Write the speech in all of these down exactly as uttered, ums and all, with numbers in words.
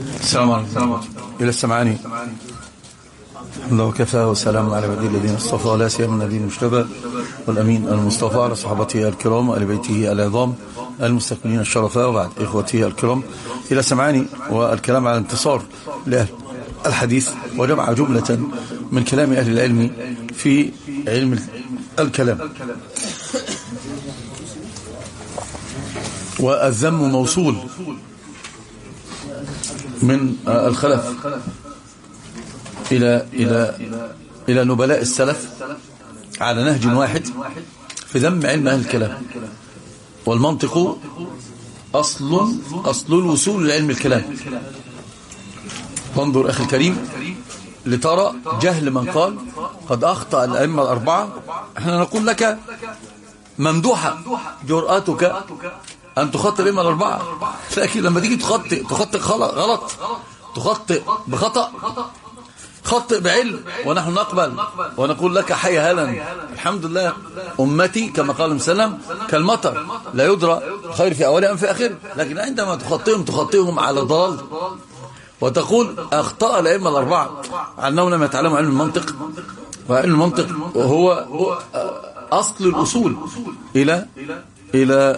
السلام عليكم. إلى السمعاني. الله وكفى وسلام على عباده الذين اصطفى ولا سيما النبي المجتبى والأمين المصطفى على صحابته الكرام وآل بيته العظام المستكملين الشرفاء، وبعد إخوته الكرام إلى السمعاني. والكلام على انتصار لأهل الحديث وجمع جملة من كلام أهل العلم في علم الكلام. والذم موصول من الخلف إلى إلى إلى نبلاء السلف على نهج واحد في ذم علم أهل الكلام. والمنطق أصل أصل الوصول لعلم الكلام. انظر أخي الكريم لترى جهل من قال قد أخطأ الأئمة الأربعة. احنا نقول لك ممدوحة جرأتك أن تخطئ الأئمة الأربعة، لكن لما تيجي تخطئ تخطئ غلط، تخطئ بخطأ، خطئ بعلم، ونحن نقبل ونقول لك حي هلا الحمد لله. أمتي كما قال وسلم كالمطر لا يدرى خير في أولها أم في آخره. لكن عندما تخطئهم تخطئهم على ضلال وتقول أخطأ الأئمة الأربعة عنهم لم يتعلموا علم المنطق، وعلم المنطق هو أصل الأصول إلى إلى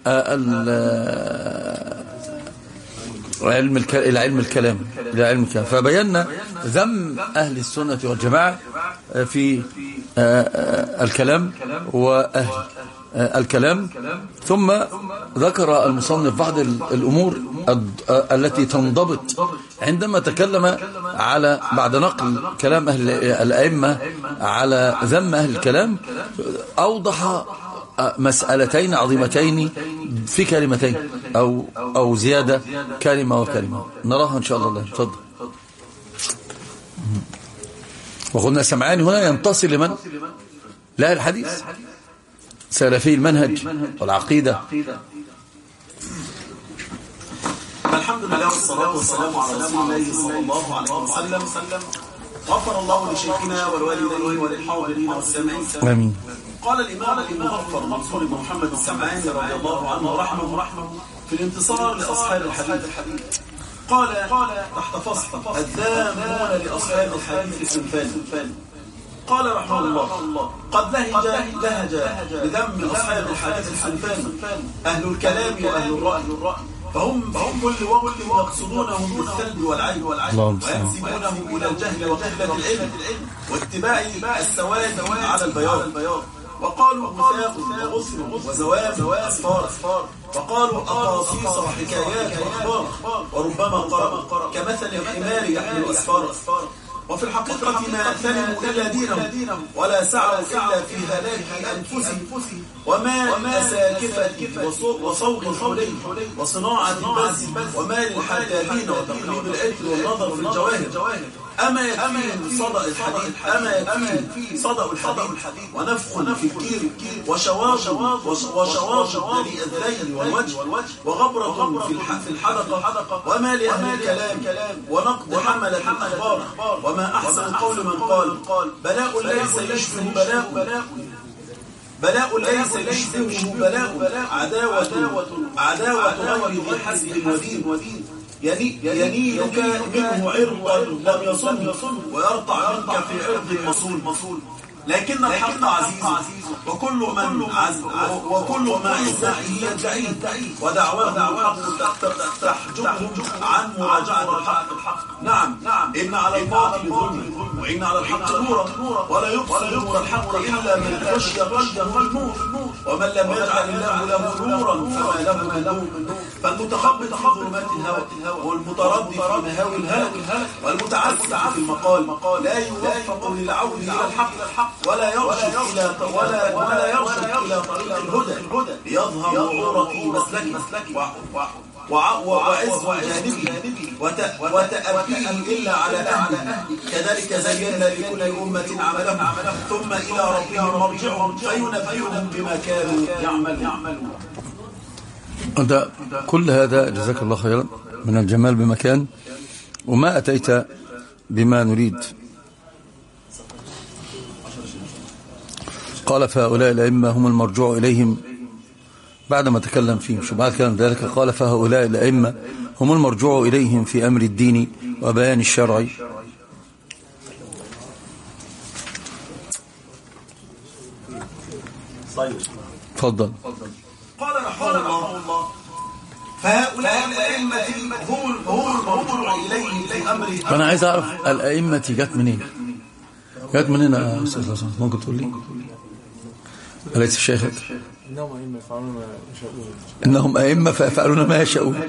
علم إلى علم الكلام إلى علم الكلام. فبينا ذم أهل السنة والجماعة في الكلام وأهل الكلام. ثم ذكر المصنف بعض الأمور التي تنضبط عندما تكلم على بعد نقل كلام أهل الأئمة على ذم أهل الكلام. أوضح مسألتين عظيمتين في كلمتين أو أو زيادة كلمة وكلمة نراها إن شاء الله. تفضل. وقلنا سمعاني هنا ينتصر لمن؟ لا الحديث سلفي المنهج والعقيدة. الحمد لله والصلاة والسلام على رسول الله صلى الله عليه وسلم. غفر الله لشيخنا والوالدين وللحاضرين والسامعين. آمين. قال الإمام المغفر منصور بن محمد السمعاني رضي الله عنه ورحمه ورحمه في الانتصار لأصحاب الحديث قال تحت فصل الذامون لأصحاب الحديث صنفان. قال رحمه الله قد لهج لهج بذم أصحاب الحديث صنفان، أهل الكلام وأهل الرأي، فهم في كل وقت يقصدونهم بالسلب والعيب وينسبونهم إلى الجهل وقلة العلم واتباع السواد على البياض. وقالوا مثاق وغصر وزوام وأسفار، وقالوا أقاصيص وحكايات وأخبار، وربما قرأ كمثل الحمار يحمل أسفار. وفي الحقيقة ما سلموا إلا دينهم ولا سعوا إلا في هلاك أنفسهم وما أساكفة وصوغ الحلي وصناعة البز ومال الحدادين وتقليد العطر والنظر في الجواهر. أما يكفيهم صدأ الحديد أما يكفيهم صدأ الحديد ونفخ في الكير وشواغ وشواغ للذين والوجه وغبرة في الحلقة وما لأهل الكلام ونقد حملة الأخبار. وما أحسن قول من قال بلاء ليس يشبه بلاء بلاء ليس يشبهه بلاء عداوة عداوة غير ذي حسب ودين ينيلك منه عرضا لم يصن ويرطع منك في عرض مصول. لكن الحق عزيز وكل من عز وكل ما عزته يدعي ودعواه الحق تحجبهم عن مراجعة الحق. نعم إن على الباطل ظلم وإن على الحق نورا ولا يبصر نور الحق إلا من خشي قلبه النور. ومن لم يجعل الله له نورا فما له من نور. فالمتخبط في ظلمات الهوى والمتردد في مهاوي الهلك والمتعسف في المقال لا يوفق للعود إلى الحق ولا يرشد إلى ولا ولا يرشد إلى طريق الهدى ليظهر عورة مسلكه وعز جانبه وتأبيه إلا على أهله. كذلك زينا لكل أمة عملهم ثم إلى ربهم مرجعهم فينبئهم بما كانوا يعملون. أنت كل هذا جزاك الله خيرا من الجمال بمكان، وما أتيت بما نريد. قال فهؤلاء الأئمة هم المرجوع إليهم بعدما تكلم فيهم. شو بعد كلام ذلك قال فهؤلاء الأئمة هم المرجوع إليهم في أمر الدين وبيان الشرع. تفضل. قال رحمه الله فهؤلاء الأئمة هم المرجوع إليهم في أمر الدين. أنا عايز أعرف الأئمة جت منين؟ جت منين يا أستاذ حسن؟ ممكن تقول لي؟ أليس الشيخ؟ إنهم أئمة يفعلون ما يشاءون. إنهم أئمة فيفعلون ما يشاءون.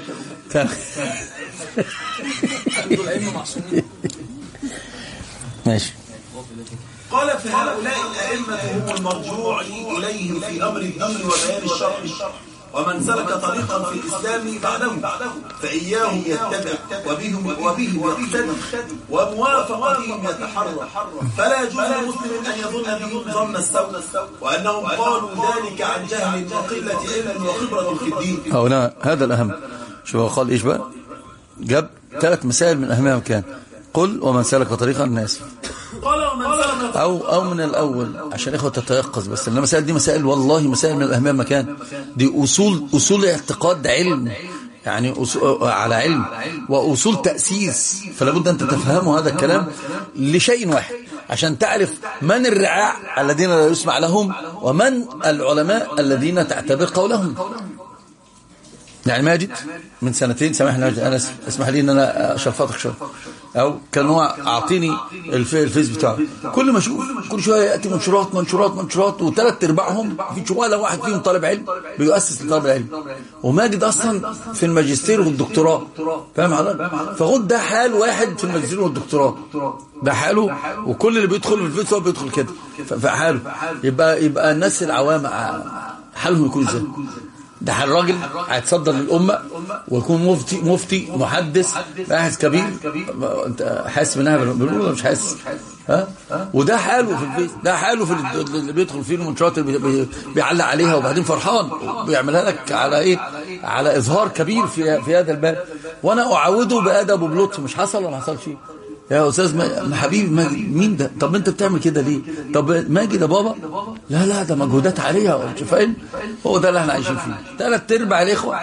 الأئمة معصومين. ماشي. قال فهؤلاء الأئمة هم المرجوع إليهم في أمر الدين وبيان الشرع، ومن سلك طريقا في الإسلام بعدهم فإياهم يتبع وبهم وبهم يقتدي وموافقتهم يتحرى، فلا يجوز لمسلم أن يظن بهم ظن السوء وأنهم قالوا ذلك عن جهل وقلة علم وخبرة في الدين. هنا هذا الأهم. شو قال إيش بقى؟ جاب ثلاث مسائل من أهمها كان قل ومن سلك طريقا الناس أو أو من الأول عشان إخوة تتيقظ بس. لأن المسائل دي مسائل والله مسائل من الأهمية مكان. دي أصول أصول اعتقاد علم يعني على علم وأصول تأسيس، فلا بد أن تتفهموا هذا الكلام لشيء واحد عشان تعرف من الرعاع الذين لا يسمع لهم ومن العلماء الذين تعتبر قولهم. يعني ماجد من سنتين سامحني أنا اسمح لي ان انا اشرفاتك شويه او كان هو اعطيني الفيس بتاعه، كل ما اشوف كل شويه ياتي منشورات منشورات منشورات وثلاث ارباعهم في شويه واحد فيهم طالب علم بيؤسس لطالب العلم، وماجد اصلا في الماجستير والدكتوراه فاهم حضرتك؟ فخد ده حال واحد في الماجستير والدكتوراه ده حاله، وكل اللي بيدخل في الفيس هو بيدخل كده فحاله. يبقى يبقى الناس العوام حالهم يكون ازاي؟ ده حال راجل هيتصدر للأمة ويكون مفتي مفتي محدث باحث كبير، انت حاسس منها بنقول ولا مش حاسس؟ ها؟ وده حاله في البيت، ده حاله في اللي بيدخل فيه المنشورات اللي بيعلق عليها وبعدين فرحان بيعملها لك على ايه؟ على اظهار كبير في في هذا الباب، وانا اعوده بادب وبلطف. مش حصل ولا ما حصلش؟ يا استاذ ما حبيبي ماجد مين ده؟ طب انت بتعمل كده ليه؟ طب ماجد يا بابا؟ لا لا ده مجهودات عليها فاهم؟ هو ده اللي احنا عايشين فيه. ثلاث ارباع الاخوه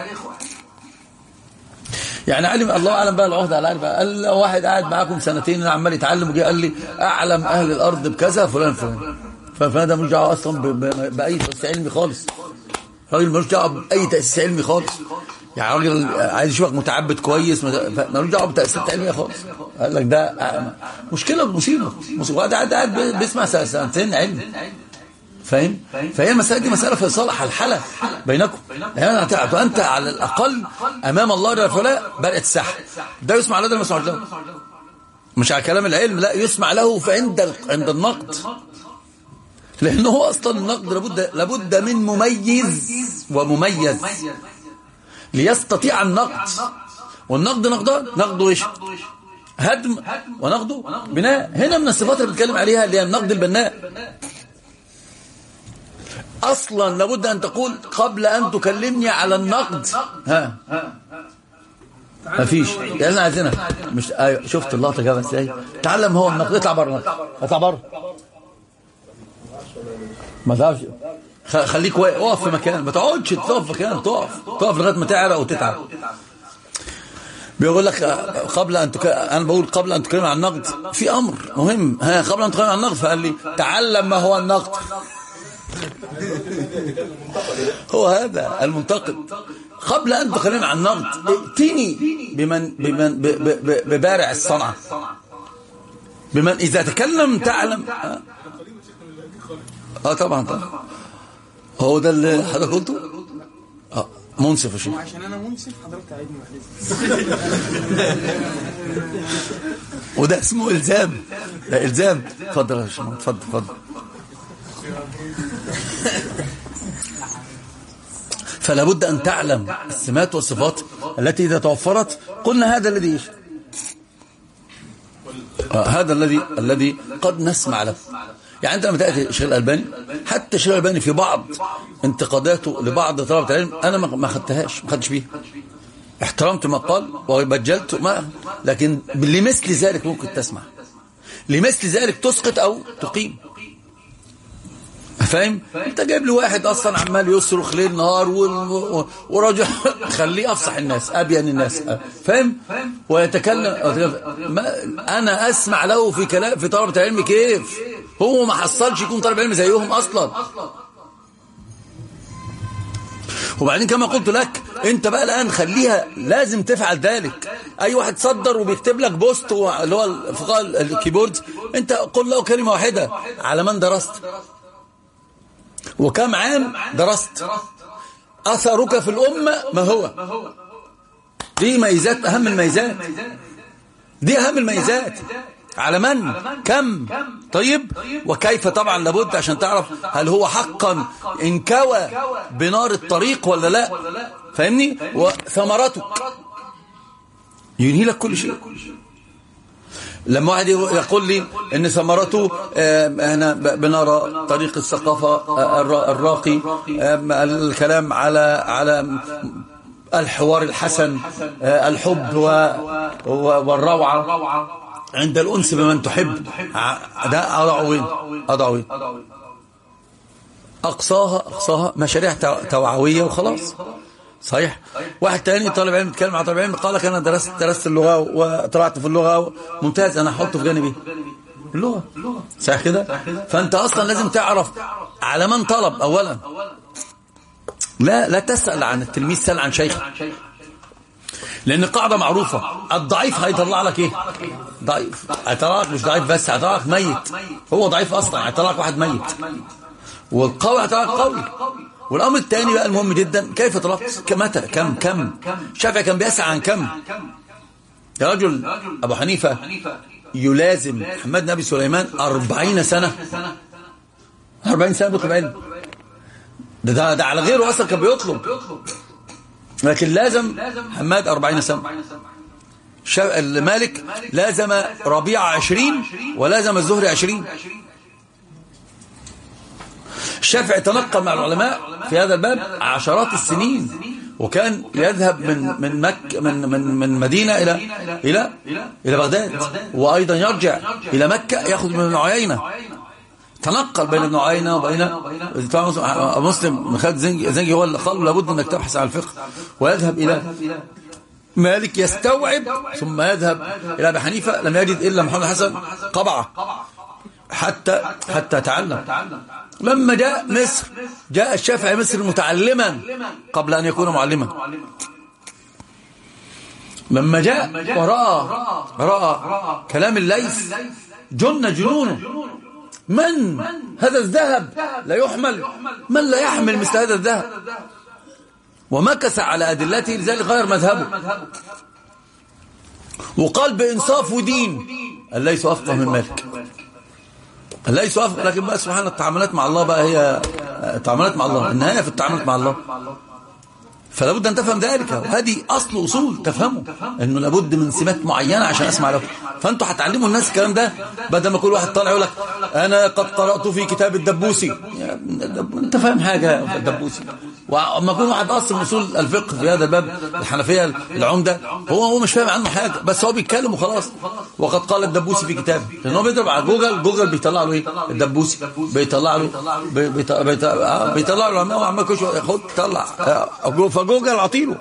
يعني علم الله اعلم بقى العهد على العلم. قال لو واحد قاعد معاكم سنتين انا عمال يتعلم وجي قال لي اعلم اهل الارض بكذا فلان فلان، فده ملوش دعوه اصلا باي تاسيس علمي خالص. راجل ملوش دعوه باي تاسيس علمي خالص، يعني راجل عايز يشوفك متعبد كويس ملوش دعوه بتاسيسات علميه خالص. قال لك ده مشكله مصيبه مصيبه قاعد قاعد بيسمع سنتين علم فاهم؟ فهي المسألة دي مسألة في صالح الحالة بينكم. يعني أنت على الأقل أمام الله جل وعلا بدأت الساحة، ده يسمع له ده ما يسمع له، مش على كلام العلم، لا يسمع له فعند عند النقد، لأنه هو أصلا النقد لابد لابد من مميز ومميز ليستطيع النقد. والنقد نقدان، نقده إيش؟ هدم ونقده بناء. هنا من الصفات اللي بنتكلم عليها اللي هي النقد البناء. اصلا لابد ان تقول قبل ان تكلمني على النقد ها ما فيش يعني عايزينها مش ايوه شفت اللقطه جابها ازاي؟ تعلم هو النقد. اطلع بره النقد، اطلع بره ما تعرفش، خليك واقف في مكان، ما تقعدش تقف في مكان، تقف تقف لغايه ما تعرق وتتعب. بيقول لك قبل ان تك... انا بقول قبل ان تكلم عن النقد في امر مهم، ها قبل ان تكلم عن النقد فقال لي تعلم ما هو النقد. هو هذا المنتقد. قبل أن تكلم عن النقد ائتني بمن بمن ببارع الصنعة، بمن إذا تكلم تعلم. اه, آه طبعا طبعا هو ده اللي حضرتك قلته. اه منصف يا شيخ. عشان انا منصف حضرتك عيدني وده اسمه إلزام، ده إلزام. اتفضل يا شيخ، اتفضل اتفضل. فلا بد أن تعلم السمات والصفات التي إذا توفرت قلنا هذا الذي إيش؟ آه هذا الذي الذي قد نسمع له. يعني أنت لما تأتي الشيخ الألباني، حتى الشيخ الألباني في بعض انتقاداته لبعض طلبة العلم أنا ما خدتهاش ما خدتش بيها، احترمت ما قال وبجلت ما، لكن لمثل ذلك ممكن تسمع، لمثل ذلك تسقط أو تقيم. فاهم؟ انت جايب لي واحد اصلا عمال يصرخ ليل نهار وراجل خليه افصح الناس ابين الناس، فاهم؟ ويتكلم. انا اسمع له في كلام في طلبة العلم كيف هو ما حصلش يكون طالب علم زيهم اصلا. وبعدين كما قلت لك انت بقى الان خليها لازم تفعل ذلك. اي واحد صدر وبيكتب لك بوست اللي هو فقاء الكيبورد، انت قل له كلمة واحدة: على من درست وكم عام درست، اثرك في الامة ما هو. دي ميزات، اهم الميزات دي اهم الميزات. على من، كم، طيب، وكيف. طبعا لابد عشان تعرف هل هو حقا انكوى بنار الطريق ولا لا، فاهمني؟ وثمرته ينهي لك كل شيء. لما واحد يقول لي ان ثمرته احنا بنرى طريق الثقافة الراقي، الكلام على على الحوار الحسن، الحب والروعة عند الأنس بمن تحب، ده أضعه وين أضعه وين أقصاها أقصاها مشاريع توعوية وخلاص. صحيح. واحد تاني طالب علم يتكلم مع طالب علم قال لك أنا درست درست اللغة وطلعت في اللغة ممتاز، أنا أحطه في جانبي اللغة. صحيح كده. فأنت أصلا لازم تعرف على من طلب أولا. لا لا تسأل عن التلميذ، سأل عن شيخ، لأن قاعدة معروفة: الضعيف هيطلع لك إيه؟ ضعيف. هيطلع لك مش ضعيف بس، هيطلع لك ميت. هو ضعيف أصلا، هيطلع لك واحد ميت. والقوي هيطلع لك قوي. والأمر الثاني بقى المهم جدا: كيف طلبت؟ متى؟ كم كم الشافعي كان بيسعى عن كم. يا رجل أبو حنيفة يلازم محمد بن أبي سليمان أربعين سنة أربعين سنة بيطلب علم. ده, ده, ده على غيره أصلا كان بيطلب، لكن لازم حماد أربعين سنة. المالك لازم ربيع عشرين ولازم الزهري عشرين. الشافعي تنقل مع العلماء في هذا الباب عشرات السنين، وكان يذهب من من مكة من من من مدينة إلى إلى إلى بغداد، وأيضا يرجع إلى مكة يأخذ من ابن عيينة. تنقل بين ابن عيينة وبين مسلم. خالد زنجي هو اللي قال لابد انك تبحث عن الفقه، ويذهب الى مالك يستوعب، ثم يذهب الى ابي حنيفه لم يجد الا محمد حسن قبعه حتى حتى تعلم. لما جاء مصر جاء الشافعي مصر متعلما قبل ان يكون معلما. لما جاء وراى راى كلام الليث جن جنونه. من هذا الذهب لا يحمل، من لا يحمل مثل هذا الذهب، ومكث على أدلته، لذلك غير مذهبه وقال بإنصاف ودين الليث أفقه من مالك، الليث أفقه. لكن بقى سبحان الله التعاملات مع الله بقى هي التعاملات مع الله، النهاية في التعاملات مع الله. فلا بد أن تفهم ذلك، وهذه أصل أصول تفهمه، أنه لابد من سمات معينة عشان أسمع له. فأنتوا هتعلموا الناس الكلام ده بدل ما كل واحد طالع يقول لك أنا قد قرأت في كتاب الدبوسي. أنت فاهم حاجة في الدبوسي؟ وأما يكون واحد أصل أصول الفقه في هذا الباب الحنفية العمدة هو هو مش فاهم عنه حاجة، بس هو بيتكلم وخلاص. وقد قال الدبوسي في كتابه، لأن هو بيضرب على جوجل، جوجل بيطلع له إيه؟ الدبوسي بيطلع له بيطلع له عمال عمال كل شوية خد طلع فجوجل عطيله.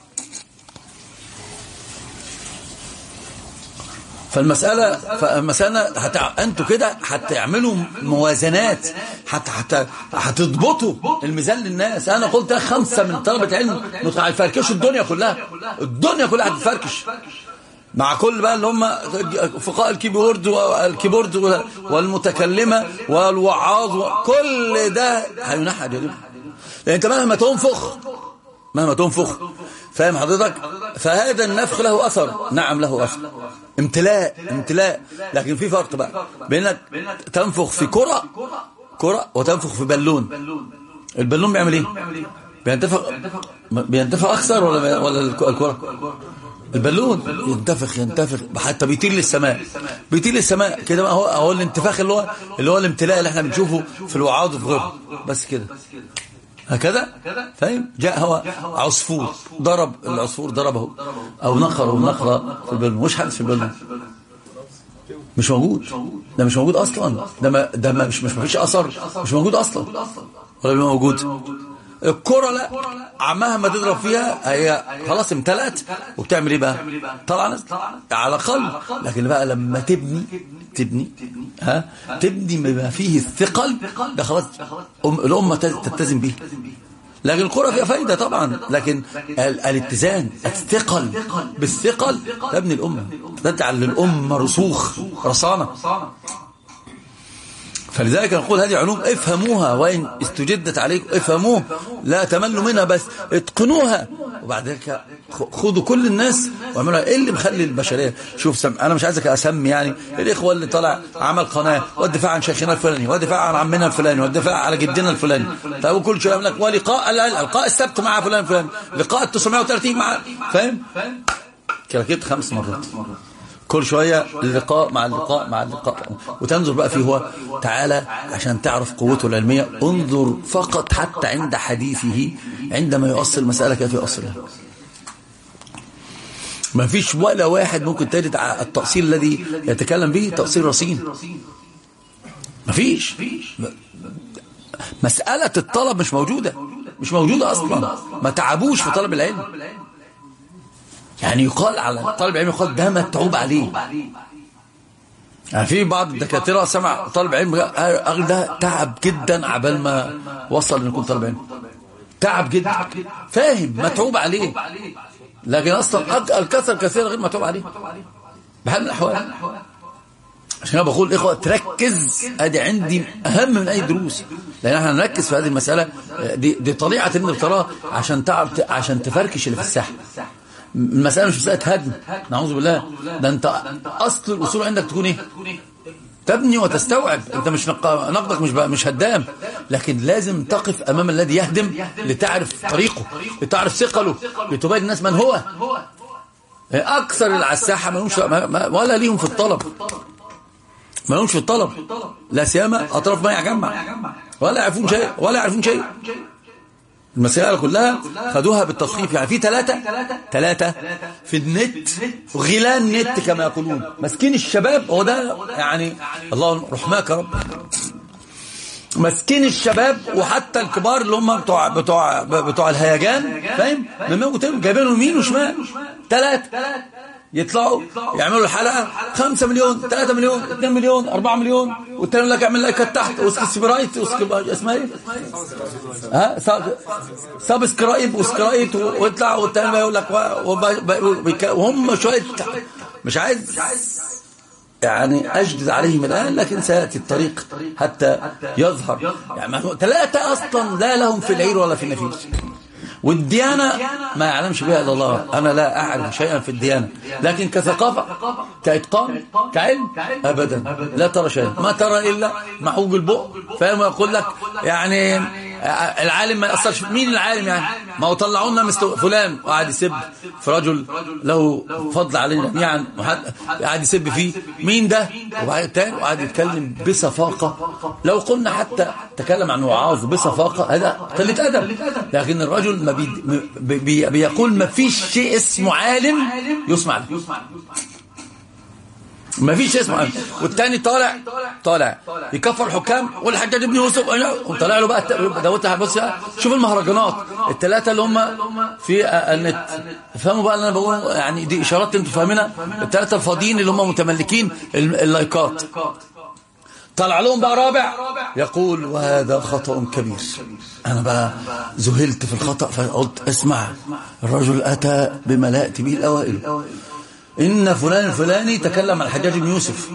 فالمسألة فالمسألة هتع... أنتوا كده هتعملوا موازنات، حتى حتى هتضبطوا الميزان للناس. أنا قلت خمسة من طلبة علم هيفركشوا الدنيا كلها، الدنيا كلها هتفركش مع كل بقى اللي هم فقاء الكيبورد والكيبورد والمتكلمة والوعاظ وكل ده هينحى جديد. لأن أنت مهما تنفخ مهما تنفخ فاهم حضرتك، فهذا النفخ له أثر. نعم له أثر، امتلاء امتلاء لكن في فرق بقى بينك تنفخ في كرة كرة وتنفخ في بالون. البالون بيعمل ايه؟ بينتفخ بينتفخ أكثر ولا ولا الكرة؟ البالون ينتفخ ينتفخ حتى بيطير للسماء، بيطير للسماء كده. هو هو الانتفاخ اللي هو اللي هو الامتلاء اللي احنا بنشوفه في الوعاظ وفي غيره، بس كده هكذا فاهم. جاء هو عصفور ضرب العصفور ضربه او نخر ونخره في البلد، مش حد في البلد مش موجود. ده مش موجود اصلا، ده ما ده ما مش مش مفيش اثر، مش موجود اصلا ولا موجود. الكرة لا مهما تضرب فيها هي خلاص امتلأت، وبتعمل ايه بقى؟ طبعا على الاقل. لكن بقى لما تبني تبني ها تبني بما فيه الثقل ده خلاص الامه تلتزم به. لكن الكرة فيها فايدة طبعا، لكن الاتزان الثقل بالثقل تبني الامه، تجعل للامه رسوخ رصانه. فلذلك نقول هذه علوم افهموها، وإن استجدت عليكم افهموها، لا تملوا منها بس اتقنوها. وبعد ذلك خذوا كل الناس واعملوها. ايه اللي مخلي البشريه؟ شوف سم... انا مش عايزك اسمي يعني الاخوه اللي طلع عمل قناه والدفاع عن شيخنا الفلاني والدفاع عن عمنا الفلاني والدفاع على جدنا الفلاني، طيب كل شويه يقول لك ولقاء لقاء السبت مع فلان فلان، لقاء تسعمائة وثلاثين مع فاهم كده خمس مرات، كل شوية اللقاء مع اللقاء مع اللقاء. وتنظر بقى فيه هو تعالى عشان تعرف قوته العلمية، انظر فقط حتى عند حديثه عندما يؤصل مسألة كيف يؤصلها. ما فيش ولا واحد ممكن تجد التأصيل الذي يتكلم به تأصيل رصين، ما فيش. مسألة الطلب مش موجودة، مش موجودة أصلا، ما تعبوش في طلب العلم. يعني يقال على طالب علم يقال ده متعوب عليه. يعني في بعض الدكاترة سمع طالب علم قال ده تعب جدا عبال ما وصل ان يكون طالب علم، تعب جدا فاهم متعوب عليه، لكن اصلا الكثر كثير غير متعوب عليه بحال من الاحوال. عشان انا بقول اخوه تركز، ادي عندي اهم من اي دروس، لان احنا نركز في هذه المساله دي, دي طليعه ابن القراء عشان تعرف عشان تفركش اللي في الساحه. المسألة مش مسألة هدم، نعوذ بالله، ده انت اصل الاصول عندك تكون ايه؟ تبني وتستوعب. انت مش نقدك مش مش هدام، لكن لازم تقف امام الذي يهدم لتعرف طريقه، لتعرف ثقله، لتبين الناس من هو. اكثر اللي على الساحه ما لهمش ولا ليهم في الطلب، ما لهمش في الطلب، لا سيما اطراف ما يجمع، ولا يعرفون شيء ولا يعرفون شيء. المسائل كلها خدوها بالتصنيف. يعني في ثلاثة ثلاثة في النت غلان نت كما يقولون، مسكين الشباب هو ده، يعني الله رحماك يا رب، مسكين الشباب وحتى الكبار اللي هم بتوع بتوع بتوع الهيجان فاهم، مموتين جايبينهم يمين وشمال. ثلاثة يطلعوا يعملوا الحلقة خمسة مليون ثلاثة مليون اثنين مليون أربعة مليون، والتاني يقول لك اعمل لايكات تحت وسكرايت اسمها ايه ها سبسكرايب وسكرايت ويطلع، والتاني يقول لك وهم شوية مش عايز يعني أجدد عليهم الآن، لكن سيأتي الطريق حتى يظهر. يعني ثلاثة أصلا لا لهم في العير ولا في النفيس، والديانة ما يعلمش بها إلا الله. أنا لا أعلم شيئا في الديانة، لكن كثقافة كإتقان كعلم أبدا لا ترى شيئا، ما ترى إلا محوج البق فاهم. يقول لك يعني العالم ما يأثرش. مين العالم يعني؟ ما هو طلعوا لنا مثل فلان وقعد يسب في رجل له فضل علينا جميعا، قاعد يسب فيه مين ده، وبعد تاني وقعد يتكلم بصفاقة. لو قلنا حتى تكلم عن وعاظ بصفاقة هذا قلة أدب، لكن الرجل ما بي بي بيقول ما فيش شيء اسمه عالم يسمع له، ما فيش شيء اسمه عالم. والتاني طالع طالع يكفر الحكام والحجاج ابن يوسف وطلع له بقى دوت. بص شوف المهرجانات الثلاثه اللي هم في النت، فهموا بقى اللي انا بقول، يعني دي اشارات انتوا فاهمينها. الثلاثه الفاضيين اللي هم متملكين اللايكات، طلع لهم بقى رابع يقول وهذا خطأ كبير. أنا بقى ذهلت في الخطأ فقلت اسمع، الرجل أتى بما لا يأتي به الأوائل. إن فلان الفلاني تكلم عن الحجاج بن يوسف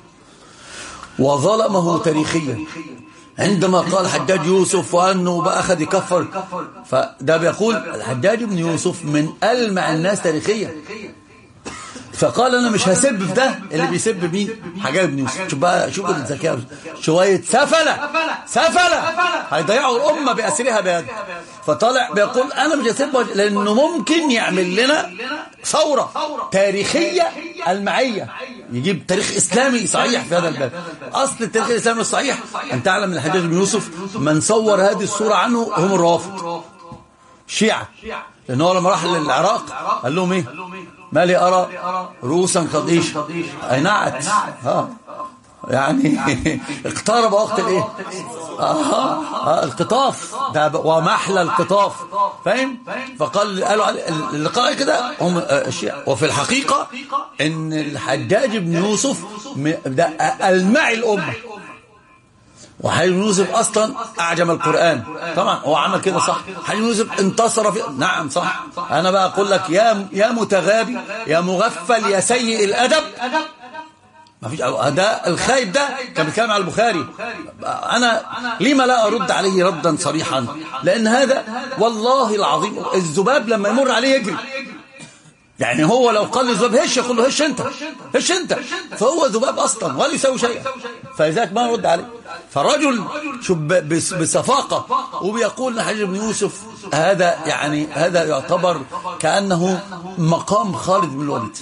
وظلمه تاريخيا عندما قال حجاج يوسف وأنه بقى أخذ يكفر، فده بيقول الحجاج بن يوسف من ألمع الناس تاريخيا، فقال انا مش هسب في ده اللي بيسب مين حجاج بن يوسف. شوف بقى شوف الذكاء، شويه سفله سفله هيضيعوا الامه باسرها بهذا. فطالع بيقول انا مش هسب لانه ممكن يعمل لنا ثوره تاريخيه المعيه، يجيب تاريخ اسلامي صحيح في هذا الباب. اصل التاريخ الاسلامي الصحيح ان تعلم ان الحجاج بن يوسف من صور هذه الصوره عنه هم الرافض الشيعه، لانه لما راح للعراق قال لهم ايه؟ ما لي أرى رؤوسا قد إيش أينعت ها يعني اقترب وقت الايه آه آه القطاف ده ومحلى القطاف فاهم. فقال قالوا اللقاء كده هم اشياء. وفي الحقيقة ان الحجاج بن يوسف ده المعي الامه. وحجاج بن يوسف اصلا اعجم القرآن طبعا هو عمل كده صح. حجاج بن يوسف انتصر في نعم صح. انا بقى اقول لك يا يا متغابي يا مغفل يا سيء الادب. ما فيش ده الخايب ده كان بيتكلم على البخاري. انا لما لا ارد عليه ردا صريحا؟ لان هذا والله العظيم الذباب لما يمر عليه يجري. يعني هو لو قال للذباب هش يقول له هش انت هش انت فهو ذباب اصلا ولا يسوي شيئا. فلذلك ما نرد عليه. فالرجل شوف بصفاقه وبيقول لحجاج بن يوسف هذا يعني هذا يعتبر كانه مقام خالد بن الوليد.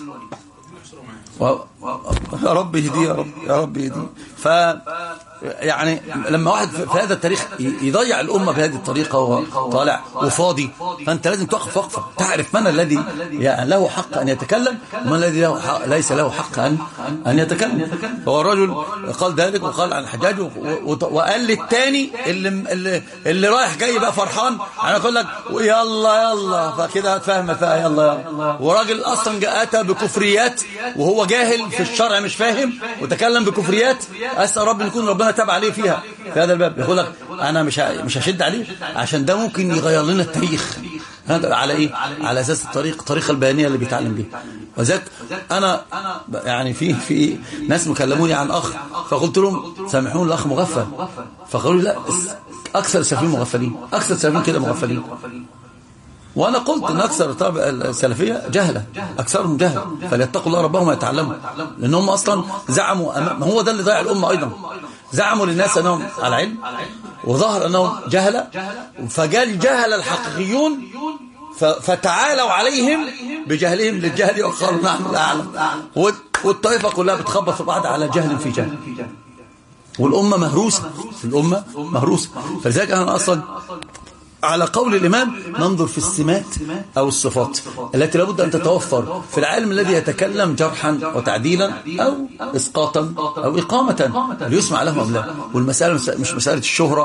يا رب يهديه يا رب يا رب يهديه. ف يعني لما واحد في هذا التاريخ يضيع الأمة بهذه الطريقة وهو طالع وفاضي فأنت لازم تقف وقفة تعرف من الذي يعني له حق أن يتكلم ومن الذي له حق ليس له حق أن أن يتكلم. هو الرجل قال ذلك وقال عن الحجاج وقال للثاني اللي اللي, اللي رايح جاي بقى فرحان أنا أقول لك يلا يلا فكده هتفهم فيها يلا يلا. وراجل أصلا جاء أتى بكفريات وهو جاهل في الشرع مش فاهم وتكلم بكفريات. أسأل رب يكون ربنا تاب عليه فيها في هذا الباب. يقول لك انا مش مش هشد عليه عشان ده ممكن يغير لنا التاريخ. هذا على ايه؟ على اساس الطريق الطريقه البيانيه اللي بيتعلم بيها. وذاك انا يعني في في ناس مكلموني عن اخ فقلت لهم سامحوني الاخ مغفل فقالوا لي لا اكثر السلفيين مغفلين اكثر السلفيين كده مغفلين. وانا قلت ان اكثر طبع السلفيه جهله اكثرهم جهل فليتقوا الله ربهم ويتعلموا لانهم اصلا زعموا ما هو ده اللي ضيع الامه ايضا. زعموا للناس انهم على علم وظهر انهم جهله فجاء الجهله الحقيقيون فتعالوا عليهم بجهلهم للجهل وقالوا نحن الاعلم. والطائفه كلها بتخبط في بعض على جهل في جهل والامه مهروسه الامه مهروسه. فلذلك انا اصلا على قول الإمام ننظر في السمات أو الصفات التي لابد أن تتوفر في العالم الذي يتكلم جرحا وتعديلا أو إسقاطا أو إقامة ليسمع له أم لا. والمسألة مش مسألة الشهرة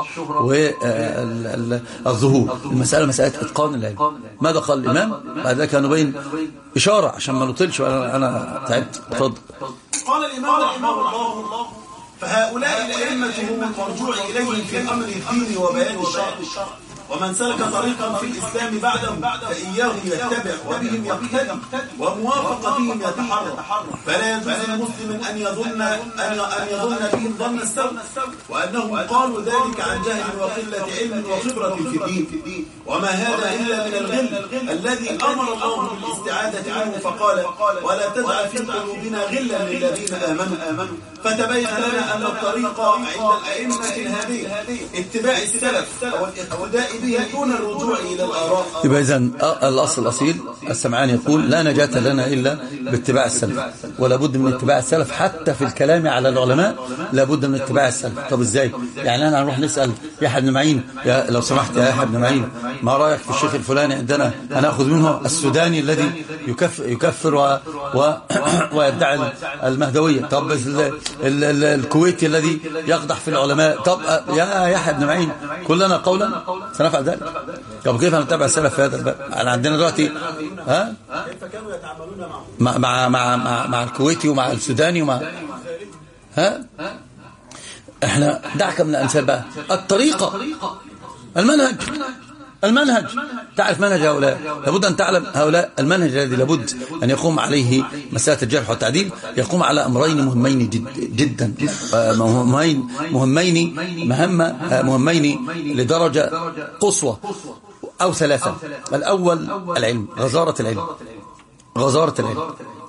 والظهور المسألة مسألة إتقان العلم. ماذا قال الإمام؟ بعد ذلك نبين إشارة عشان ما نطلش وأنا أنا تعبت. اتفضل. قال الإمام رحمه الله فهؤلاء الأئمة هم المرجوع إليهم في أمر الدين وبيان الشرع ومن سلك طريقا في الإسلام بعدهم فإياهم يتبع وبهم يقتدي وموافقتهم يتحرى. فلا يجوز لمسلم أن يظن أن يظن بهم ظن السوء وأنهم قالوا ذلك عن جهل وقلة علم وخبرة في الدين. وما هذا إلا من الغل الذي أمر الله بالاستعادة عنه فقال ولا تجعل في قلوبنا غلا للذين آمنوا. فتبين لنا أن الطريق عند الأئمة الهادية اتباع السلف والاقتداء به دون الرجوع إلى الآراء. يبقى إذن الأصل الأصيل السمعاني يقول لا نجاة لنا إلا باتباع السلف ولا بد من اتباع السلف حتى في الكلام على العلماء لا بد من اتباع السلف. طب إزاي؟ يعني أنا هنروح نسأل يحيى بن معين يا لو سمحت يا يحيى بن معين ما رأيك في الشيخ الفلاني عندنا هنأخذ منه السوداني الذي يكفر, يكفر و... و... ويدعي المهدوية. طب ال... ال... ال... الكويتي الذي يقدح في العلماء. طب يا يحيى بن معين كلنا قولا سنفعل ذلك. طب كيف نتبع السلف في هذا الباب؟ أنا عندنا دلوقتي ها كيف كانوا يتعاملون مع مع مع مع, مع الكويتي ومع السوداني ومع ها احنا دعك من الأمثال بقى. الطريقة المنهج المنهج تعرف منهج هؤلاء لابد أن تعلم هؤلاء المنهج الذي لابد أن يقوم عليه مسألة الجرح والتعديل يقوم على أمرين مهمين جد جدا مهمين مهمين مهمة مهمين لدرجة قصوى أو ثلاثة. الأول العلم غزارة العلم غزارة العلم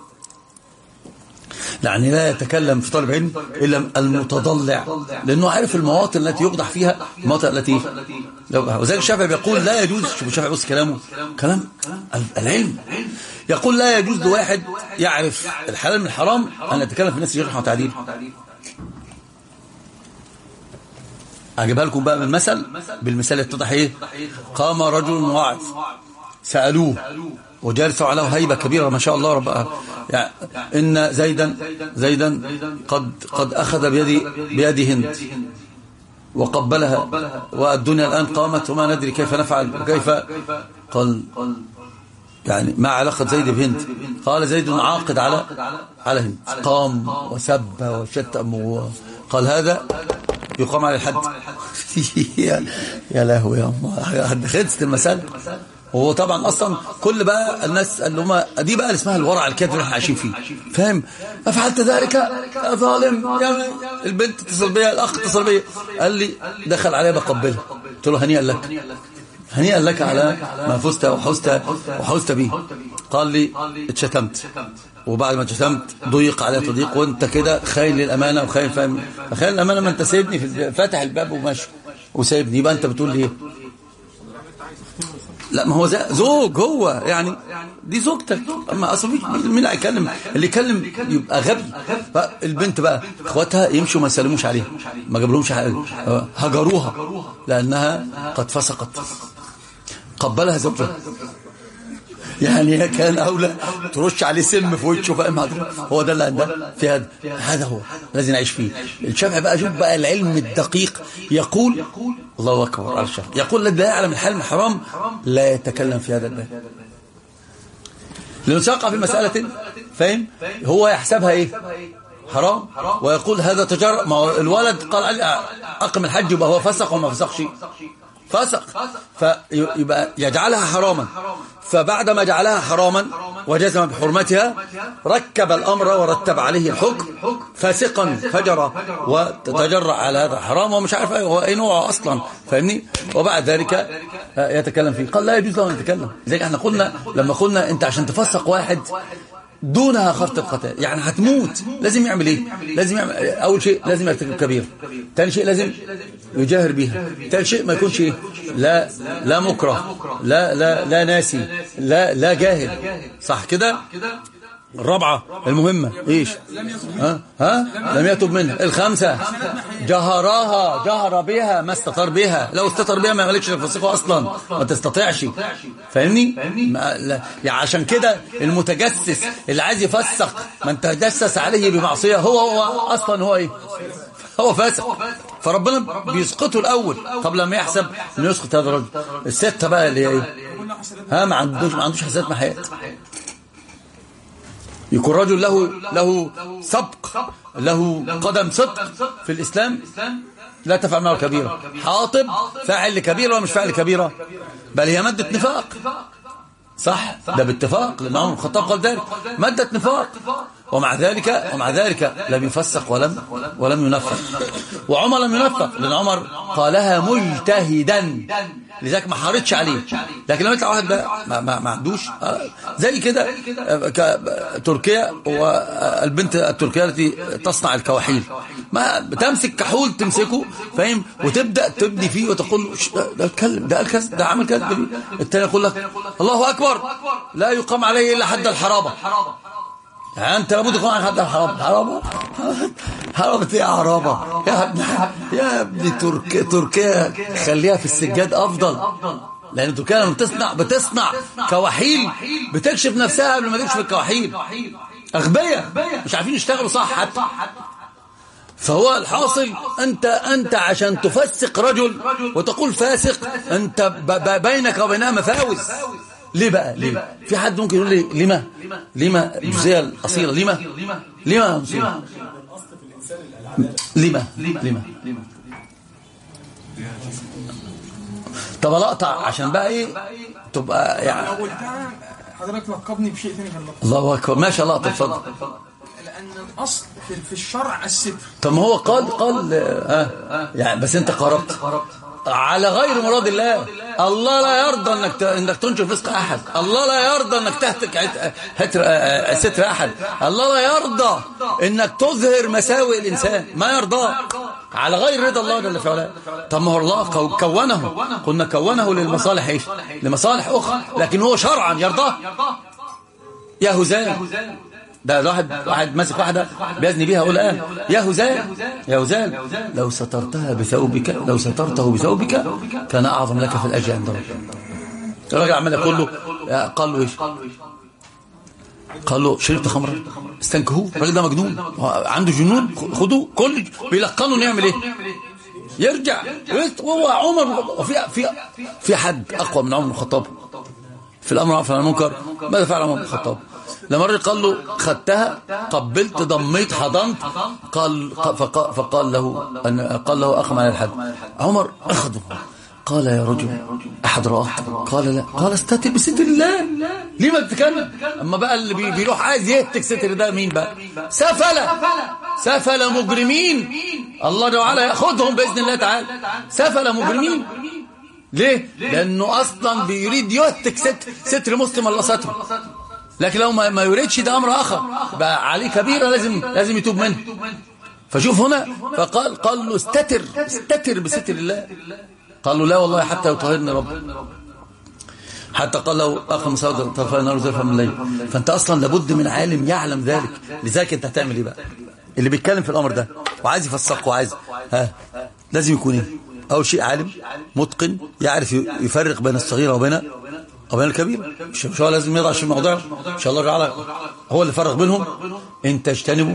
يعني لا يتكلم في طالب علم إلا المتضلع لأنه عارف المواطن التي يقدح فيها المواطن التي وزي الشافعي بيقول لا يجوز. شوف الشافعي بص كلامه كلام العلم يقول لا يجوز لواحد يعرف الحلال من الحرام أن يتكلم في الناس جرح وتعديل. أجيبها لكم بقى من المثل بالمثال يتضح إيه. قام رجل واعظ سألوه وجالس على هيبة كبيرة ما شاء الله رب يعني إن زيدا زيدا قد قد أخذ بيد بيد هند وقبلها والدنيا الآن قامت وما ندري كيف نفعل وكيف قال يعني ما علاقة زيد بهند؟ قال زيد عاقد على على هند. قام وسب وشتم وقال هذا يقام على الحد. يا لهوي يا أمه خدت المسألة. وهو طبعا اصلا كل بقى الناس اللي هم دي بقى اللي اسمها الورع الكافر اللي احنا عايشين فيه، فاهم؟ افعلت ذلك يا ظالم يا البنت اتصل بيا، الاخ اتصل بيا قال لي دخل عليا بقبلها، قلت له هنيئا لك هنيئا لك على ما فزت وحزت وحزت به. قال لي اتشتمت، وبعد ما اتشتمت ضيق على تضييق، وانت كده خاين للامانه وخاين فاهم خاين الامانه، ما انت سايبني في فاتح الباب وماشي وسايبني، يبقى انت بتقول لي ايه؟ لا ما هو زوج، هو يعني دي زوجتك. اما اصلا مين اللي هيكلم؟ اللي يكلم يبقى غبي. فالبنت بقى اخواتها يمشوا ما يسلموش عليها، ما جابلهمش حاجه، هجروها لانها قد فسقت. قبلها زوجها، يعني كان اولى ترش عليه سم في وشه، فاهم؟ هو ده اللي عندنا في هذا هذا هو الذي نعيش فيه. الشافعي بقى شوف بقى العلم الدقيق، يقول الله اكبر على الشافعي، يقول لا يعلم الحلال من حرام لا يتكلم في هذا الباب، لانه سيقع في مساله فاهم هو يحسبها ايه؟ حرام، ويقول هذا تجرأ. ما هو الولد قال اقم الحج يبقى هو فسق وما فسقش، فسق، فيبقى يجعلها حراما. فبعد ما جعلها حراما وجزم بحرمتها ركب الأمر ورتب عليه الحكم، فاسقا فجر وتجرع على هذا حرام ومش عارف هو اي نوع اصلا، فاهمني؟ وبعد ذلك يتكلم فيه. قال لا يجوز له ان يتكلم. زي احنا قلنا لما قلنا انت عشان تفسق واحد دونها خرط القتال، يعني هتموت، لازم يعمل ايه؟ لازم يعمل اول شيء لازم يرتكب كبير، ثاني شيء لازم يجاهر بيها، ثالث شيء ما يكونش ايه؟ لا لا مكره، لا لا لا ناسي، لا لا جاهل، صح كده؟ الرابعه المهمه ايش؟ ها ها لم يتب منها. الخامسه جهراها، جهر بها ما استطر بها، لو استطر بها ما يملكش الفسقه اصلا، ما تستطيعش، فاهمني؟ يعني عشان كده المتجسس اللي عايز يفسق من تجسس عليه بمعصيه هو هو اصلا هو ايه؟ هو فاسق، فربنا بيسقطه الاول قبل ما يحسب انه يسقط هذا الرجل. السته بقى اللي هي ايه؟ ها ما عندوش ما عندوش حسابات محيات، يكون رجل له له سبق، له قدم صدق في الإسلام، لا تفعل معه كبيرة. حاطب فاعل لكبيرة ومش فاعل كبيرة، بل هي مادة نفاق، صح؟ ده باتفاق، لأن عمر بن الخطاب قال ذلك، مادة نفاق، ومع ذلك ومع ذلك لم يفسق ولم ولم ينفق. وعمر لم ينفق لأن عمر قالها مجتهدا، لذلك ما حارتش عليه. لكن لما يطلع واحد بقى ما, ما, ما عندوش زي كده تركيا، والبنت التركية التي تصنع الكواحيل ما بتمسك كحول تمسكه، فاهم؟ وتبدأ تبني فيه وتقول ده اتكلم، ده كذا، ده عمل كذا. الثاني يقول لك الله أكبر لا يقام عليه إلا حد الحرابة. يعني انت لابد يكون عن حد الحرابة. حرابة حرابة ايه يا عرابة يا ابني؟ يا ابني تركيا تركيا خليها في السجاد افضل، لان تركيا لما بتصنع بتصنع كواحيل بتكشف نفسها قبل ما تكشف الكواحيل. اغبياء مش عارفين يشتغلوا صح حتى. فهو الحاصل انت انت عشان تفسق رجل وتقول فاسق، انت بينك وبينها مفاوز. ليه بقى؟ ليه؟ في حد ممكن يقول لي لما؟ لما الجزئية الأصيلة لما؟ لما لما؟ لما؟ طب اقطع عشان بقى ايه تبقى يعني حضرتك لقبني بشيء ثاني كان الله اكبر ما شاء الله. اتفضل. لان الاصل في الشرع الستر. طب ما هو قال قال اه يعني بس انت قربت على غير مراد الله. الله لا يرضى انك انك تنشر فسق احد، الله لا يرضى انك تهتك هتر ستر احد، الله لا يرضى انك تظهر مساوئ الانسان، ما يرضى على غير رضا الله جل في علاه. طب ما هو الله كونه، قلنا كونه للمصالح ايش؟ لمصالح اخرى، لكن هو شرعا يرضاه. يا هزال ده واحد واحد ماسك واحده بيزني بيها يقول اه يا هزال يا هزال لو سترتها بثوبك لو سترته بثوبك كان اعظم لك في الاجر عند ربك. الراجل عمال يقول له قال له ايش؟ قال له شربت خمرة؟ استنكهوه، الراجل ده مجنون، عنده جنون، خدوه كل بيلقنوا نعمل ايه؟ يرجع. هو عمر في في في حد اقوى من عمر بن الخطاب في الامر بالمعروف والنهي عن المنكر؟ ماذا فعل عمر بن الخطاب لما الراجل قال له خدتها قبلت ضميت حضنت؟ قال فقال, فقال له أن قال له اخ على الحد. عمر اخذه قال يا رجل احد راه؟ قال لا. قال استتر بستر الله، ليه ما تتكلم؟ اما بقى اللي بيروح عايز يهتك ستر ده مين بقى؟ سفله سفله مجرمين، الله تعالى ياخذهم باذن الله تعالى. سفله مجرمين ليه؟ لانه اصلا بيريد يهتك ستر ستر مسلم الله ستره، لكن لو ما يريدش ده امر اخر بقى عليه كبيره لازم لازم يتوب منه. فشوف هنا فقال قال له استتر استتر بستر الله. قال له لا والله حتى يطهرني رب. حتى قال له اخ مساعد طرفي النار زلفا من الليل. فانت اصلا لابد من عالم يعلم ذلك. لذلك انت هتعمل ايه بقى؟ اللي بيتكلم في الامر ده وعايز يفسقه وعايز ها لازم يكون ايه؟ اول شيء عالم متقن يعرف يفرق بين الصغيره وبين وبين الكبيره. مش هو لازم يضع شيء موضوع ان شاء الله تعالى هو اللي فرق بينهم. انت اجتنبوا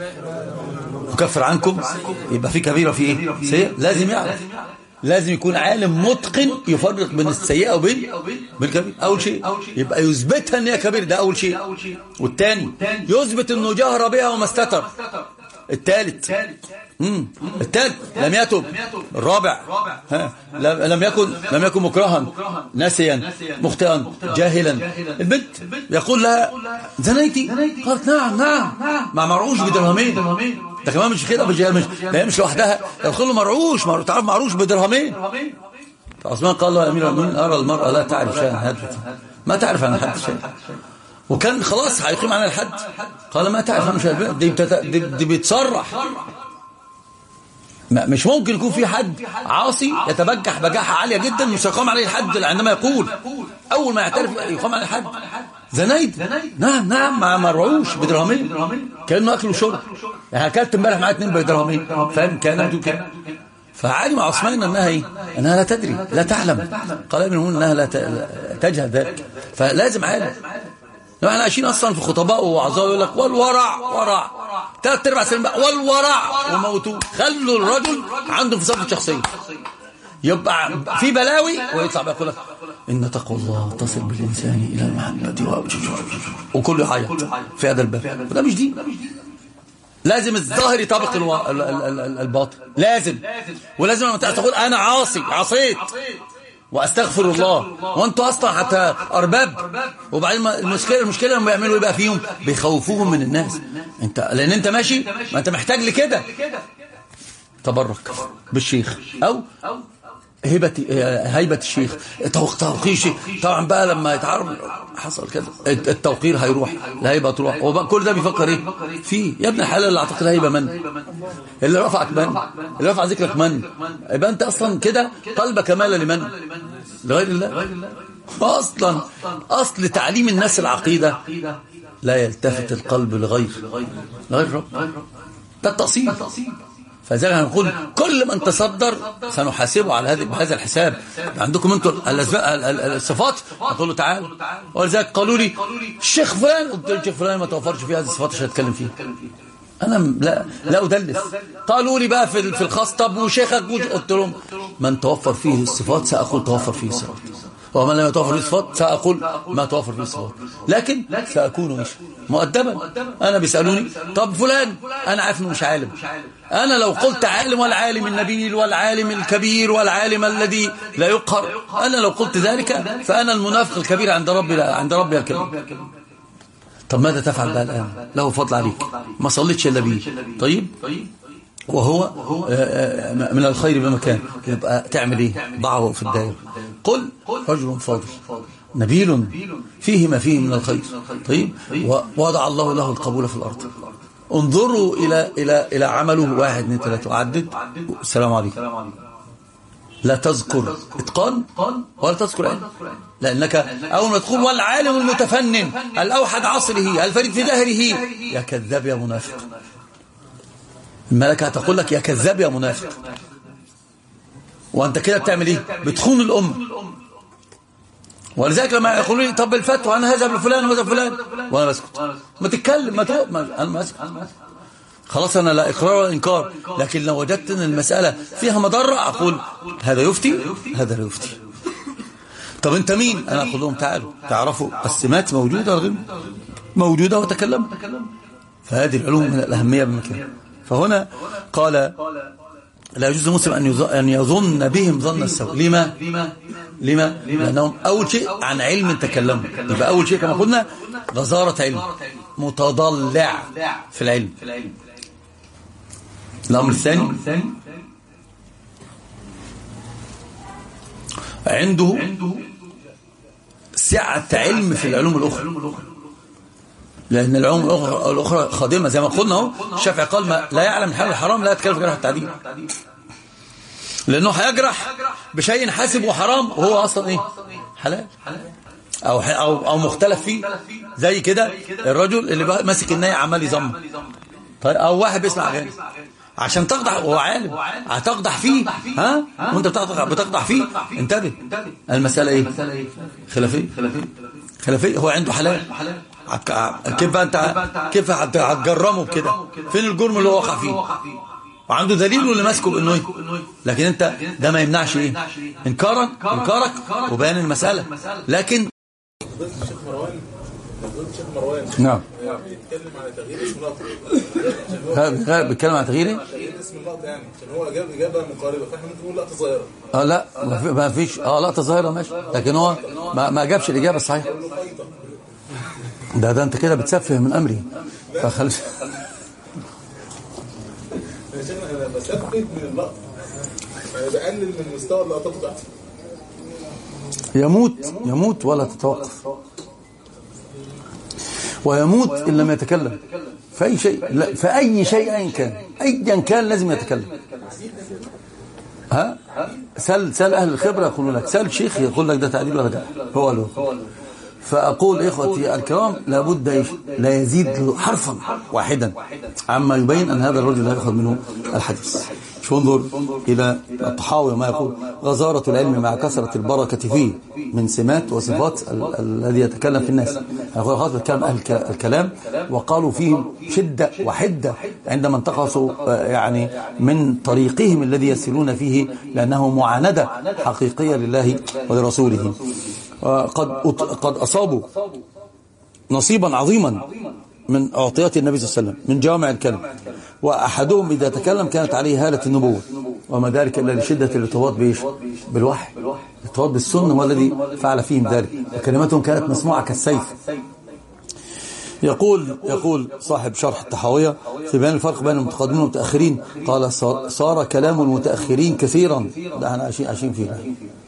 وكفر عنكم، يبقى في كبيره في ايه؟ سيئه. لازم يعرف، لازم يكون عالم متقن يفرق بين السيئه وبين بالكبير. اول شيء يبقى يثبتها ان هي كبيره، ده اول شيء. والثاني يثبت انه جهر بها وما استتر. الثالث امم الثالث لم يتب. الرابع ها لم يكن لم يكن مكرها ناسيا مخطئا جاهلا. البنت يقول لها زنيتي؟ قالت نعم نعم مع مرعوش بدرهمين. ده كمان مش كده، مش مش, مش لوحدها، يقول له مرعوش مر... تعرف مرعوش بدرهمين. فعثمان قال له يا امير المؤمنين ارى المرأة لا تعرف شيئا هذا، ما تعرف عن الحد شيء، وكان خلاص هيقيم عن الحد. قال ما تعرف عن شيء، دي, بتت... دي, دي بتصرح. مش ممكن يكون في حد عاصي يتبجح بجاحة عالية جدا مش يقام عليه الحد عندما يقول أول ما يعترف يقام عليه الحد. زنيت؟ نعم نعم مع مرعوش بدرهمين، كأنه أكل وشرب. يعني أكلت امبارح معاه اتنين بدرهمين، فاهم كان كده. فعلم عثمان أنها إيه؟ أنها لا تدري لا تعلم. قال ابن المؤمنين أنها لا تجهل ذلك. فلازم عالم. لو احنا عايشين اصلا في خطباء ووعظاء يقول لك والورع ورع ثلاث ارباع سنين والورع وموتوه. خلوا الرجل عنده انفصام في الشخصيه، يبقى في بلاوي ويطلع بقى يقول لك ان تقوى الله تصل بالانسان الى المحبه وكله يعيط في هذا الباب. وده مش دين. لازم الظاهر يطابق الوا... الباطن، لازم. ولازم لما تقول انا عاصي عصيت واستغفر الله وانتوا اصلا حتى ارباب. وبعدين المشكله المشكله لما بيعملوا ايه بقى فيهم؟ بيخوفوهم من الناس. انت لان انت ماشي ما انت محتاج لكده. تبرك بالشيخ او هيبه هيبه الشيخ، توقير الشيخ. طبعا بقى لما يتعرف حصل كذا التوقير هيروح، الهيبه تروح. وكل ده بيفكر ايه فيه؟ يا ابن الحلال اللي اعتقد هيبه من اللي رفعك من اللي رفع ذكرك من؟ يبقى انت اصلا كده قلبك مال لمن؟ لغير الله. اصلا اصل تعليم الناس العقيده لا يلتفت القلب لغير لغير رب. ده التأصيل. فذلك نقول كل من تصدر سنحاسبه على هذا بهذا الحساب. عندكم انتم الصفات نقول له تعال. ولذلك قالوا لي الشيخ فلان، قلت له الشيخ فلان ما توفرش فيه هذه الصفات مش هتكلم فيها. انا لا لا ادلس. قالوا لي بقى في في الخاص طب وشيخك، قلت لهم من توفر فيه الصفات ساقول توفر فيه الصفات، ومن لم يتوفر فيه الصفات ساقول ما توفر فيه الصفات، لكن ساكون مش مؤدبا. انا بيسالوني طب فلان انا عارف انه مش عالم. انا لو قلت عالم والعالم النبيل والعالم الكبير والعالم الذي لا يقهر، انا لو قلت ذلك فانا المنافق الكبير عند ربي عند ربي الكبير. طب ماذا تفعل بقى الآن؟ له فضل عليك، ما صليتش إلا بيه. طيب وهو من الخير بمكان، يبقى تعمل ايه؟ ضعه في الدائرة. قل رجل فاضل نبيل فيه ما فيه من الخير. طيب ووضع الله له القبول في الأرض. انظروا إلى إلى إلى عمله واحد اثنين ثلاثة وعدد. السلام عليكم. لا تذكر اتقان ولا تذكر علم، لأنك أول ما تقول والعالم المتفنن الأوحد عصره الفريد في دهره، يا كذاب يا منافق. الملكة تقول لك يا كذاب يا منافق، وأنت كده بتعمل إيه؟ بتخون الأم. ولذلك لما يقولوا لي طب الفتوى انا هذهب لفلان وهذا فلان وانا بسكت، ما تتكلم ما تقول انا ما اسكت خلاص، انا لا اقرار ولا انكار. لكن لو وجدت ان المساله فيها مضره اقول هذا يفتي هذا لا يفتي. طب انت مين؟ انا اقول لهم تعالوا تعرفوا السمات موجوده ولا غير موجوده وتكلموا. فهذه العلوم من الاهميه بمكان. فهنا قال لا يجوز للمسلم ان يظن بهم ظن السوء. لما لما لانهم اول شيء عن علم تكلموا، يبقى اول شيء كما قلنا غزاره علم، متضلع في العلم. الامر الثاني عنده سعة علم في العلوم الأخرى، لأن العلوم الأخرى خادمة زي ما قلنا اهو. الشافعي قال ما لا يعلم الحلال والحرام لا يتكلم في جرح التعديل، لأنه هيجرح بشيء حاسب وحرام وهو أصلا إيه حلال أو أو أو مختلف فيه. زي كده الرجل اللي ماسك الناي عمال يزمر، طيب أو واحد بيسمع أغاني عشان تقدح وهو عالم هتقدح فيه، ها وانت بتقدح بتقدح فيه، انتبه. المسألة ايه؟ خلافية خلافية. هو عنده حلال، كيف انت كيف هتجرمه بكده؟ فين الجرم اللي هو وقع فيه؟ وعنده دليل اللي ماسكه بانه ايه؟ لكن انت ده ما يمنعش ايه؟ انكارك انكارك وبيان المسألة. لكن الشيخ مروان الشيخ مروان نعم بيتكلم على تغيير اسم لقطه، بيتكلم على تغيير تغيير اسم اللقطه يعني عشان هو اجاب اجابه مقاربه، فاحنا ممكن نقول لقطه صغيره. اه لا ما فيش اه لقطه صغيره ماشي، لكن هو ما, ما جابش الاجابه الصحيحه. ده ده انت كده بتسفه من امري. فخل يا شيخنا انا بسفه من اللقطه، انا بقلل من مستوى اللقطات بتاعتي. يموت يموت ولا تتوقف، ويموت إن لم يتكلم في أي شيء، لا في أي شيء أيا كان أيا كان لازم يتكلم. ها سل سل أهل الخبرة يقولون لك، سل شيخ يقول لك ده تعديل ولا ده هو له. فأقول إخوتي الكرام لابد لا يزيد حرفا واحدا عما يبين أن هذا الرجل لا يأخذ منه الحديث. شو انظر إلى الطحاوي ما يقول غزارة العلم مع كثرة البركة فيه من سمات وصفات الذي يتكلم في الناس. يقول هذا كلام أهل الكلام وقالوا فيهم شدة وحدة عندما انتقصوا يعني من طريقهم الذي يسيرون فيه، لأنه معاندة حقيقية لله ولرسوله. قد قد أصابوا نصيبا عظيما من أعطيات النبي صلى الله عليه وسلم من جامع الكلم، وأحدهم إذا تكلم كانت عليه هالة النبوة، وما ذلك إلا لشدة الارتباط بإيش؟ بالوحي، الارتباط بالسنة هو الذي فعل فيهم ذلك، وكلماتهم كانت مسموعة كالسيف. يقول يقول صاحب شرح التحاوية في بيان الفرق بين المتقدمين والمتأخرين، قال صار كلام المتأخرين كثيرا. ده احنا عايشين عايشين فيه.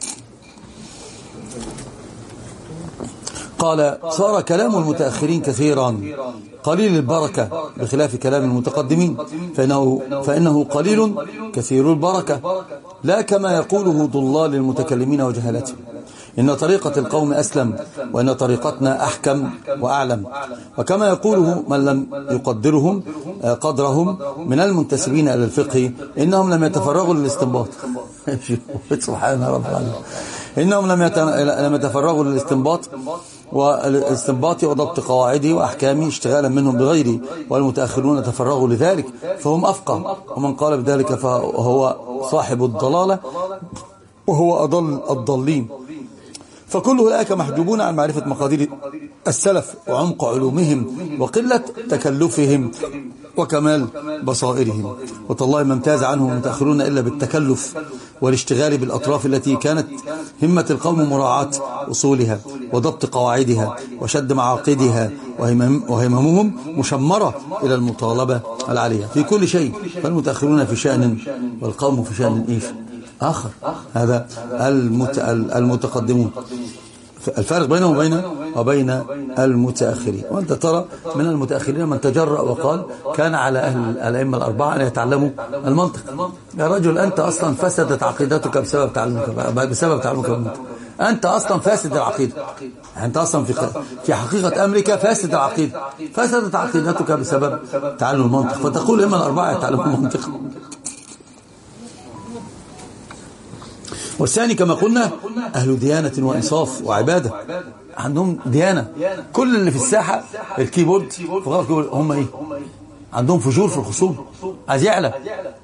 قال صار كلام المتأخرين كثيرا قليل البركة بخلاف كلام المتقدمين، فإنه, فإنه قليل كثير البركة، لا كما يقوله ضلال المتكلمين وجهلتهم إن طريقة القوم أسلم وإن طريقتنا أحكم وأعلم، وكما يقوله من لم يقدرهم قدرهم من المنتسبين إلى الفقه إنهم لم يتفرغوا للاستنباط. سبحان رب العالمين. إنهم لم يتفرغوا للاستنباط والاستنباط وضبط قواعده وأحكامه اشتغالا منهم بغيره، والمتأخرون تفرغوا لذلك فهم أفقه، ومن قال بذلك فهو صاحب الضلالة وهو أضل الضالين. فكل أولئك محجوبون عن معرفة مقادير السلف وعمق علومهم وقلة تكلفهم وكمال بصائرهم، وتالله ما امتاز عنهم المتأخرون إلا بالتكلف والاشتغال بالأطراف التي كانت همة القوم مراعاة أصولها وضبط قواعدها وشد معاقدها، وهممهم مشمرة إلى المطالبة العالية في كل شيء. فالمتأخرون في شأن والقوم في شأن إيش آخر. هذا المتقدمون. الفارق بينهم وبين وبين المتأخرين. وأنت ترى من المتأخرين من تجرأ وقال كان على أهل الأئمة الأربعة أن يتعلموا المنطق. يا رجل أنت أصلا فسدت عقيدتك بسبب تعلمك بسبب تعلمك المنطق. أنت أصلا فاسد العقيدة، أنت أصلا في في حقيقة أمريكا فاسد العقيدة، فسدت عقيدتك بسبب تعلم المنطق، فتقول الأئمة الأربعة يتعلموا المنطق. والثاني كما قلنا أهل ديانة وإنصاف وعبادة، عندهم ديانة. كل اللي في الساحة الكيبورد هم إيه؟ عندهم فجور في الخصوم، عايز يعلى.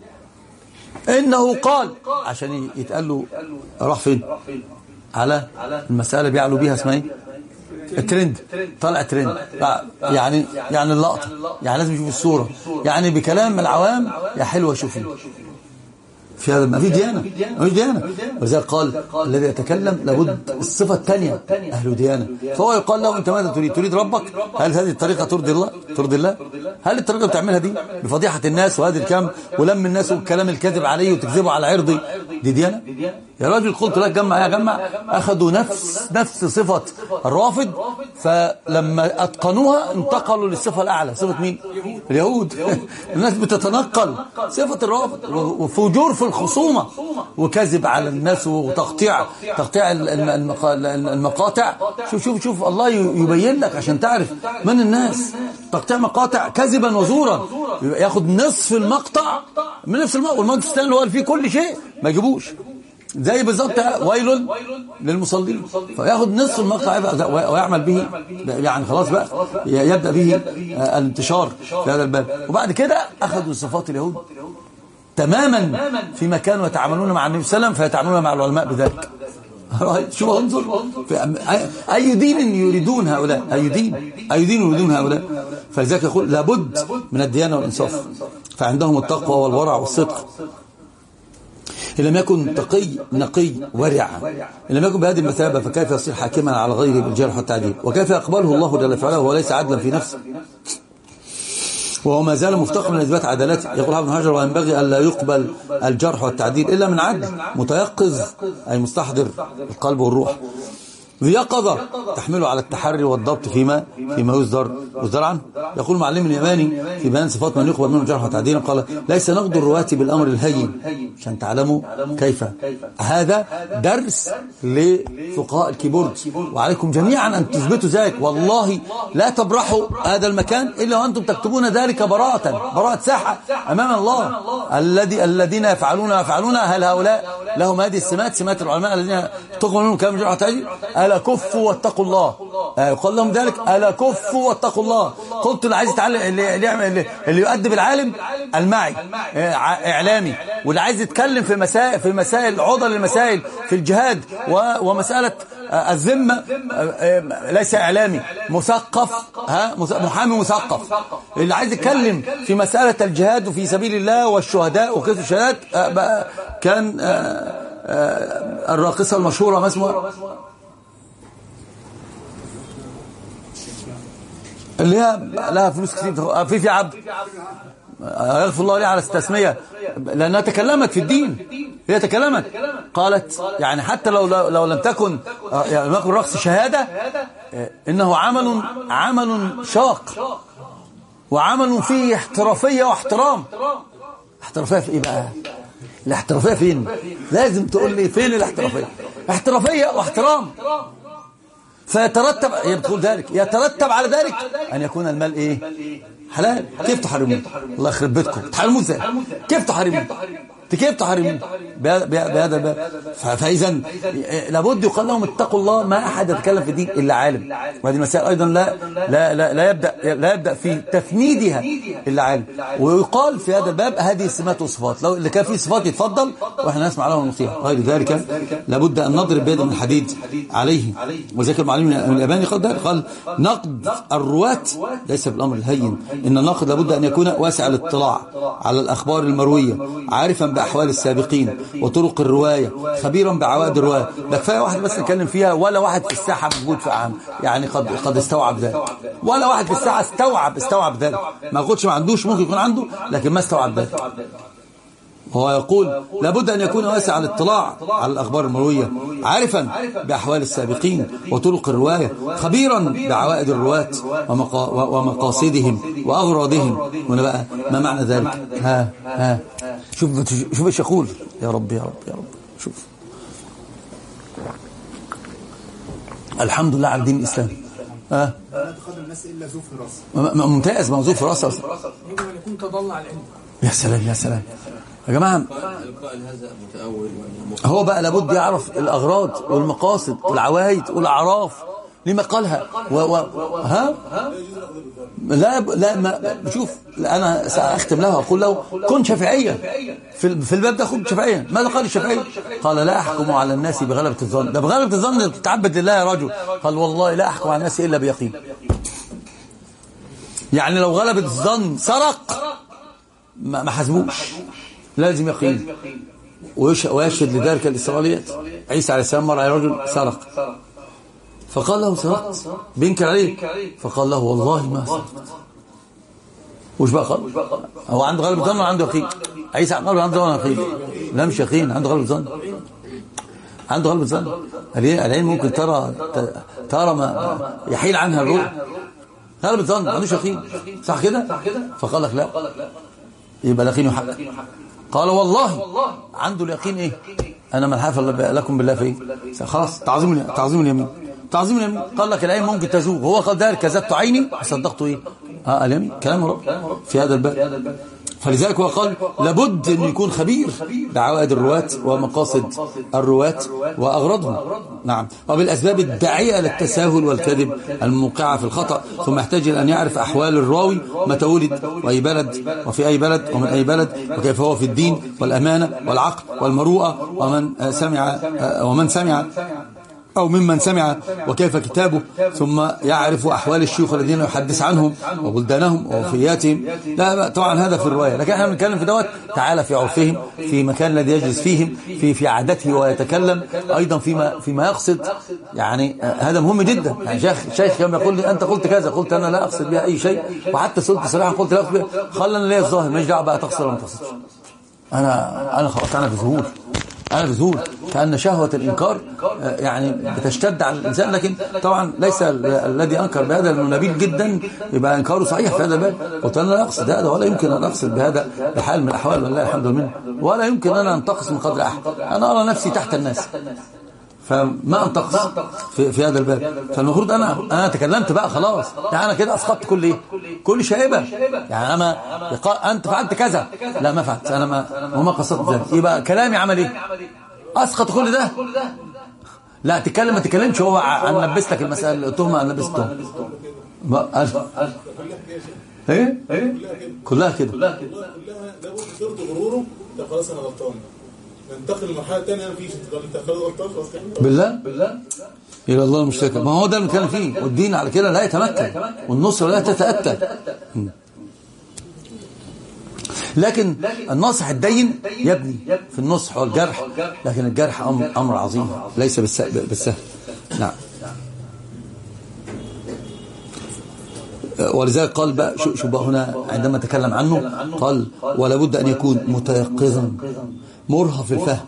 إنه قال عشان يتقال له راح فين على المسألة بيعلوا بيها اسمها ايه؟ الترند، طلع ترند يعني يعني اللقطة، يعني لازم يشوف الصورة، يعني بكلام العوام يا حلوة شوفي في هذا ما في ديانة، ما في ديانة. وذلك قال الذي يتكلم لابد الصفة الثانية أهل ديانة. فهو يقال له أنت ماذا تريد؟ تريد ربك؟ هل هذه الطريقة ترضي الله؟ ترضي الله؟ هل الطريقة اللي بتعملها دي بفضيحة الناس وهذه الكلام ولم الناس والكلام الكاذب عليه وتكذبه على عرضي دي ديانة؟ يا راجل قلت لك جمع يا جمع. أخذوا نفس نفس صفة الرافض، فلما أتقنوها انتقلوا للصفة الأعلى. صفة مين؟ اليهود. الناس بتتنقل صفة الرافض وفجور في الخصومة وكذب على الناس وتقطيع تقطيع المقاطع. شوف شوف شوف الله يبين لك عشان تعرف من الناس. تقطيع مقاطع كذبا وزورا، ياخد نصف المقطع من نفس المقطع، والمقطع الثاني اللي هو فيه كل شيء ما يجيبوش، زي بالظبط ويل للمصلين، فياخد نصف المقطع ويعمل به، يعني خلاص بقى يبدأ به الانتشار في هذا الباب. وبعد كده أخذوا صفات اليهود تماما فيما كانوا يتعاملون مع النبي صلى الله عليه وسلم فيتعاملون مع العلماء بذلك. شو انظر أي دين يريدون هؤلاء، أي دين أي دين يريدون هؤلاء. فلذلك يقول لابد من الديانة والإنصاف، فعندهم التقوى والورع والصدق. إن لم يكن تقي نقي ورع، إن لم يكن بهذه المثابة فكيف يصير حاكما على غيره بالجرح والتعديل؟ وكيف يقبله الله جل وعلا وهو ليس عدلا في نفسه وهو ما زال مفتقر من إثبات عدالته؟ يقول ابن حجر وينبغي ألا يقبل الجرح والتعديل إلا من عدل متيقظ أي مستحضر القلب والروح، ذي يقظة تحمله على التحري والضبط فيما فيما يصدر يصدر عنه. يقول معلم اليماني في بيان صفات من يقبل منه الجرح والتعديل قال ليس نقد الرواة بالأمر الهين، عشان تعلموا كيف. هذا درس لفقهاء الكيبورد، وعليكم جميعا أن تثبتوا ذلك. والله لا تبرحوا هذا المكان إلا وأنتم تكتبون ذلك براءة براءة ساحة أمام الله. الذي الذين يفعلون يفعلون هل هؤلاء لهم هذه السمات، سمات العلماء الذين تقبل منهم كلام الجرح والتعديل؟ ألا كفوا واتقوا الله. يقول لهم ذلك ألا كفوا واتقوا الله. قلت اللي عايز يتعلم اللي اللي, اللي يؤدب العالم المعي إعلامي، واللي عايز يتكلم في مسائل في مسائل عضل المسائل في الجهاد ومسألة الذمة ليس إعلامي مثقف، ها محامي مثقف. اللي عايز يتكلم في مسألة الجهاد وفي سبيل الله والشهداء وقصة الشهادات كان الراقصة المشهورة ما اسمها اللي هي لها فلوس كتير في في عبد يغفر الله لي على التسمية، لأنها تكلمت في الدين. هي تكلمت قالت يعني حتى لو لو لم تكن يعني لم يكن رقص شهادة إنه عمل عمل شاق وعمل فيه احترافية واحترام. احترافية في إيه بقى؟ الاحترافية فين؟ لازم تقول لي فين الاحترافية؟ احترافية واحترام. فيترتب، هي بتقول ذلك، يترتب على ذلك أن يكون المال إيه؟ حلال. كيف تحرمون؟ الله يخرب بيتكم، تحرمون ازاي؟ كيف تحرمون؟ كيف تحرمون بهذا الباب؟ فإذا لابد يقال لهم اتقوا الله. ما أحد يتكلم في الدين إلا عالم، وهذه المسائل أيضا لا لا لا, لا يبدأ لا يبدأ في تفنيدها إلا عالم. ويقال في هذا الباب هذه السمات والصفات، لو اللي كان فيه صفات يتفضل واحنا نسمع له ونطيع، غير ذلك لابد أن نضرب بيد من حديد عليه. وذكر معلم الياباني قال قال نقد الرواة ليس بالأمر الهين، إن الناقد لابد أن يكون واسع الاطلاع على الأخبار المروية، عارفا بأحوال السابقين وطرق الرواية، خبيرا بعوائد الرواية. ده كفاية واحد بس نتكلم فيها، ولا واحد في الساحة موجود في عام يعني قد قد استوعب ذلك، ولا واحد في الساحة استوعب استوعب ذلك. ما قلتش ما عندوش، ممكن يكون عنده لكن ما استوعب ذلك. هو يقول لابد أن يكون واسع الاطلاع على الأخبار المروية، عارفا بأحوال السابقين وطرق الرواية، خبيرا بعوائد الرواة ومقاصدهم وأغراضهم. هنا بقى ما معنى ذلك؟ ها ها شوف شوف ايش يقول. يا رب يا رب يا رب. شوف الحمد لله على الدين الإسلامي. ها لا تخرج الناس إلا ذو فراسة. ممتاز، موضوع فراسة يجب أن يكون تضلع العلم. يا سلام يا سلام يا جماعة. هو بقى لابد يعرف الأغراض والمقاصد والعوايد والأعراف لما قالها و و ها لا لا ما شوف أنا سأختم له وأقول له كن شافعيا في في الباب ده. كن شافعيا. ماذا قال الشافعي؟ قال لا أحكم على الناس بغلبة الظن. ده بغلبة الظن تتعبد لله يا رجل. قال والله لا أحكم على الناس إلا بيقين. يعني لو غلبة الظن سرق ما حسبوش، لازم يقين. ويشهد لذلك الإسرائيليات. عيسى عليه السلام مر على رجل سرق فقال له سرقت بينكر عليه فقال له والله ما سرقت. وش بقى قال؟ هو عنده غلبة ظن ولا عنده يقين؟ عيسى قال عنده ظن يقين؟ لا مش يقين، عنده غلبة ظن. عنده غلبة ظن. العين ممكن ترى ترى ما يحيل عنها الروح. غلبة ظن ما عندوش يقين، صح كده؟ فقال لك لا يبقى اليقين حق. قال والله عنده اليقين ايه؟ انا من حلف لكم بالله في ايه؟ خلاص تعظيم تعظيم اليمين. تعظيم اليمين. قال لك العين ممكن تزوغ، هو قال ذلك كذبت عيني صدقته ايه؟ اه اليمين كلام رب في هذا الباب. فلذلك هو قال لابد أن يكون خبير بعوائد الرواة ومقاصد الرواة وأغراضهم. نعم. وبالأسباب الداعية للتساهل والكذب الموقعة في الخطأ. ثم يحتاج أن يعرف أحوال الراوي متى ولد وأي بلد وفي أي بلد ومن أي بلد وكيف هو في الدين والأمانة والعقل والمروءة ومن سمع ومن سمع أو ممن سمع وكيف كتابه. ثم يعرف أحوال الشيوخ الذين يحدث عنهم وبلدانهم ووفياتهم. لا طبعا هذا في الرواية، لكن احنا بنتكلم في دوت تعالى في عرفهم، في مكان الذي يجلس فيهم، في في عادته ويتكلم أيضا فيما فيما يقصد. يعني هذا مهم جدا. يعني شيخ شيخ كما يقول لي أنت قلت كذا، قلت أنا لا أقصد بها أي شيء، وحتى صرت صراحة قلت لا أقصد بها، خلنا لي الظاهر مش دعوة بقى تقصر ولا ما تقصدش. أنا أنا خلاص أنا في ذهول أنا بذهول كأن شهوة الإنكار يعني بتشتد على الإنسان. لكن طبعا ليس الذي أنكر بهذا لأنه نبيل جدا يبقى إنكاره صحيح في هذا الباب. قلت أنا لا أقصد هذا ولا يمكن أن أقصد بهذا بحال من الأحوال والله الحمد لله، ولا يمكن أن أنتقص من قدر أحد. أنا أرى نفسي تحت الناس فما أنتقص في, في هذا الباب. فالمفروض أنا أنا تكلمت بقى خلاص. يعني أنا كده أسقطت كل إيه؟ كل شائبة. يعني أنا أنت فعلت كذا، لا ما فعلت أنا ما وما قصدت ذلك. يبقى كلامي عمل إيه؟ أسقط كل ده. لا تتكلم ما تتكلمش. هو عن لبس لك المسألة التهمة عن لبس التهمة. إيه؟ كلها كده. كلها لو صرت غروره ده خلاص أنا غلطان. ننتقل لمرحلة ثانية ما فيش انتقال غلطان خلاص كده. بالله بالله إلى الله المشتكى. ما هو ده اللي بنتكلم فيه. والدين على كده لا يتمكن والنصر لا تتأتى. لكن الناصح الدين يبني في النصح والجرح، لكن الجرح أمر, أمر عظيم ليس بالسهل. نعم. ولذلك قال بقى شو بقى هنا عندما تكلم عنه قال ولا بد أن يكون متيقظا مرهف في الفهم،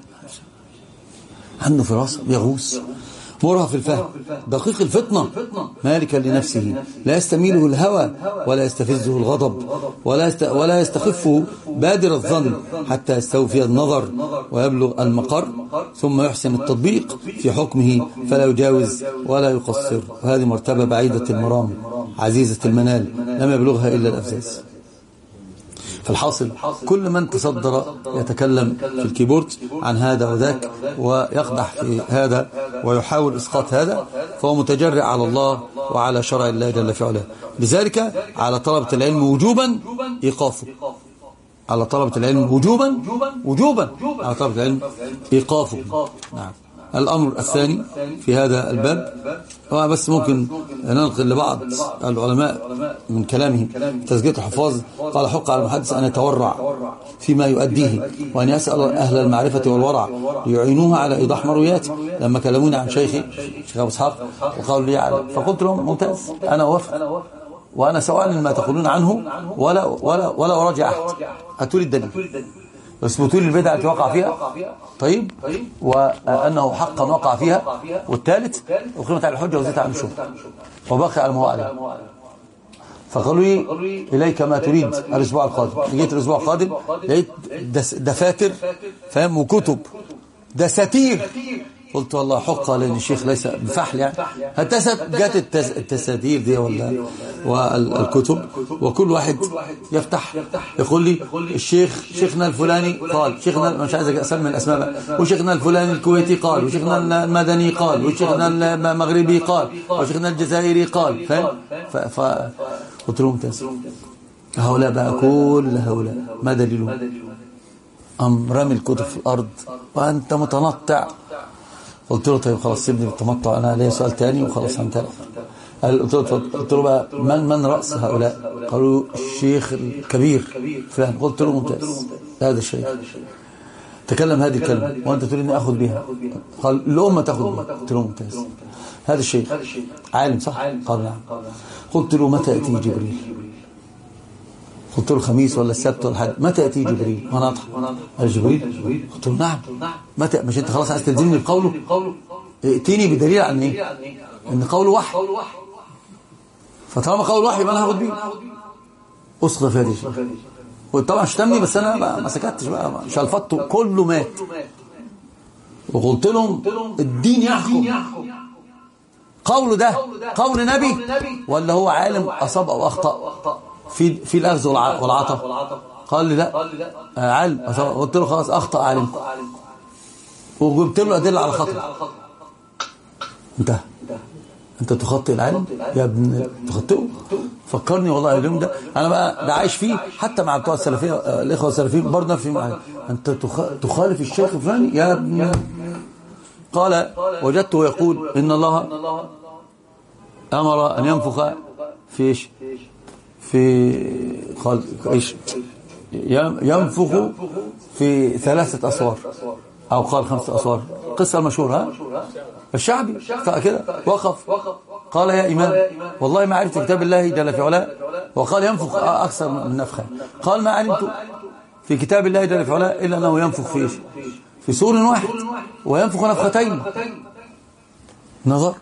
عنده فراسة يغوص، مرهف في الفهم، دقيق الفطنة، مالكا لنفسه، لا يستميله الهوى ولا يستفزه الغضب ولا يست... ولا يستخفه بادر الظن حتى يستوفي النظر ويبلغ المقر، ثم يحسن التطبيق في حكمه فلا يجاوز ولا يقصر. وهذه مرتبة بعيدة المرام عزيزة المنال لم يبلغها إلا الأفزاز. فالحاصل كل من تصدر يتكلم في الكيبورد عن هذا وذاك ويقدح في هذا ويحاول إسقاط هذا فهو متجرئ على الله وعلى شرع الله جل في علاه. لذلك على طلبة العلم وجوبا إيقافه، على طلبة العلم وجوبا وجوبا على طلبة العلم إيقافه. نعم. الأمر الثاني في هذا الباب هو بس ممكن ننقل لبعض العلماء من كلامهم تزكية الحفاظ. قال حق على المحدث أن يتورع فيما يؤديه وأن يسأل أهل المعرفة والورع ليعينوه على إيضاح مروياته. لما كلموني عن شيخي شيخ أبو إسحاق وقالوا لي على فقلت لهم ممتاز أنا أوافق وأنا سأعلن ما تقولون عنه ولا ولا ولا أراجع أحد. هاتوا لي الدليل اثبتوا لي البدعة التي وقع فيها طيب وأنه حقا وقع فيها، والثالث أقيمت على الحجة وزيت عن الشبهة وبقي على ما هو عليه. فقالوا لي إليك ما تريد الأسبوع القادم. جيت الأسبوع القادم لقيت دفاتر فهم وكتب دساتير قلت والله حقا لأن الشيخ ليس بفحل يعني. هتست جات التس... التسادير دي ولا والكتب، وكل واحد يفتح يقول لي الشيخ شيخنا الفلاني قال، شيخنا مش عايز اسمي الاسماء بقى، وشيخنا الفلاني الكويتي قال، وشيخنا المدني قال، وشيخنا المغربي قال، وشيخنا الجزائري قال، فاهم؟ ف قلت لهم تاسع هؤلاء بقى كل هؤلاء ما دليلهم؟ أم رمي الكتب في الأرض وأنت متنطع. قلت له طيب خلاص سيبني بالتمطع، أنا ليا سؤال تاني وخلاص هنتهي. قلت له قلت له بقى من من رأس هؤلاء؟ قالوا الشيخ الكبير فلان. قلت له ممتاز، هذا الشيخ تكلم هذه الكلمة وأنت تريد أني أخذ بها. قال الأمة تأخذ بها. قلت له ممتاز، هذا الشيخ عالم صح؟ قال نعم. قلت له متى يأتي جبريل؟ قلت له الخميس ولا السبت ولا الحد، متى يأتي جبريل؟ وانا اضحك. قال جبريل؟ قلت له نعم. متى؟ مش انت خلاص عايز تلزمني بقوله؟ ائتيني بدليل عن ايه؟ ان قوله وحي، فطالما قول وحي يبقى انا هاخد بيه. اسقط في هذه الشيء. وطبعا شتمني بس انا ما سكتش بقى، شلفته كله مات. وقلت لهم الدين يحكم، قوله ده قول نبي ولا هو عالم اصاب او اخطأ في في الاخذ والعطاء؟ قال لي لا عالم. قلت له خلاص اخطأ عالم، وجبت له ادله على خطأ. انت انت تخطئ العالم يا ابن تخطئه. فكرني والله اليوم ده انا بقى ده عايش فيه حتى مع بتوع السلفيه الاخوه السلفيين برضه في معايا. انت تخالف الشيخ الفلاني يا ابن. قال وجدته يقول ان الله امر ان ينفخ في ايش؟ في قال ايش؟ ينفخ في ثلاثه اصوار او قال خمسه اصوار. قصه مشهوره ها الشعبي كده وقف قال يا إمام والله ما عرفت كتاب الله جل في علاه، وقال ينفخ أكثر من نفخه. قال ما علمت في كتاب الله جل في علاه إلا أنه ينفخ في إيش؟ في سور واحد وينفخ نفختين. نظر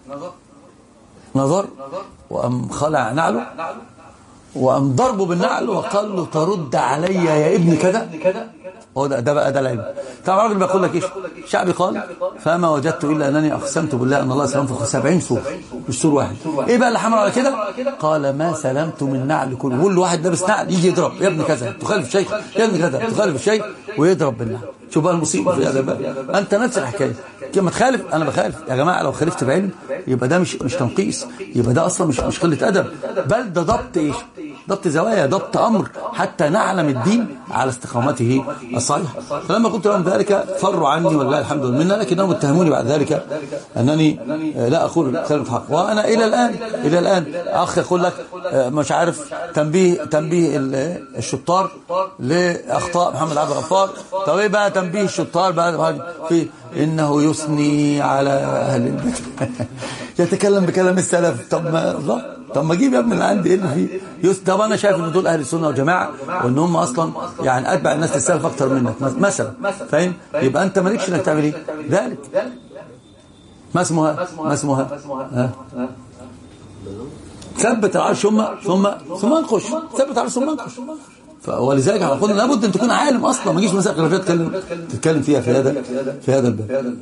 نظر وأم خلع نعله وأم ضربه بالنعل وقال له ترد علي يا ابن كذا. هو ده, ده بقى ده العلم. طبعا الراجل بيقول لك ايش؟ شعبي قال فما وجدت الا انني اقسمت بالله ان الله سينفخ سبعين سور مش سور واحد. ايه بقى اللي حمل على كده؟ قال ما سلمت من نعل كل كل واحد لابس نعل يجي يضرب يا ابن كذا تخالف الشيخ، يا ابن كذا تخالف الشيخ، ويضرب بالنعل. شوف بقى المصيبه في هذا بقى. انت نفس الحكايه كما تخالف انا بخالف يا جماعه. لو خالفت بعلم يبقى ده مش مش تنقيص، يبقى ده اصلا مش مش قله ادب، بل ده ضبط ايش؟ ضبط زوايا، ضبط امر حتى نعلم الدين على استقامته الصحيحه. فلما قلت لهم ذلك فروا عني والله الحمد لله، لكنهم اتهموني بعد ذلك انني لا اقول كلمه الحق. وانا الى الان الى الان اخ يقول لك مش عارف تنبيه تنبيه الشطار لاخطاء محمد عبد الغفار. طب ايه بقى تنبيه الشطار بقى في انه يثني على اهل البيت يتكلم بكلام السلف. طب ما الله طب ما اجيب يا ابني اللي عندي ايه اللي فيه يثني؟ طب انا شايف ان دول اهل السنه والجماعه وان هم اصلا يعني اتبع الناس للسلف اكتر منك مثلا، فاهم؟ يبقى انت مالكش انك تعمل ايه ذلك. ما اسمها ما اسمها ها ثبت العرش ثم ثم ثم انقش، ثبت العرش ثم انقش. ولذلك احنا قلنا لابد ان تكون عالم اصلا، ما تجيش مسائل خلافيه تتكلم تتكلم فيها في هذا في هذا الباب.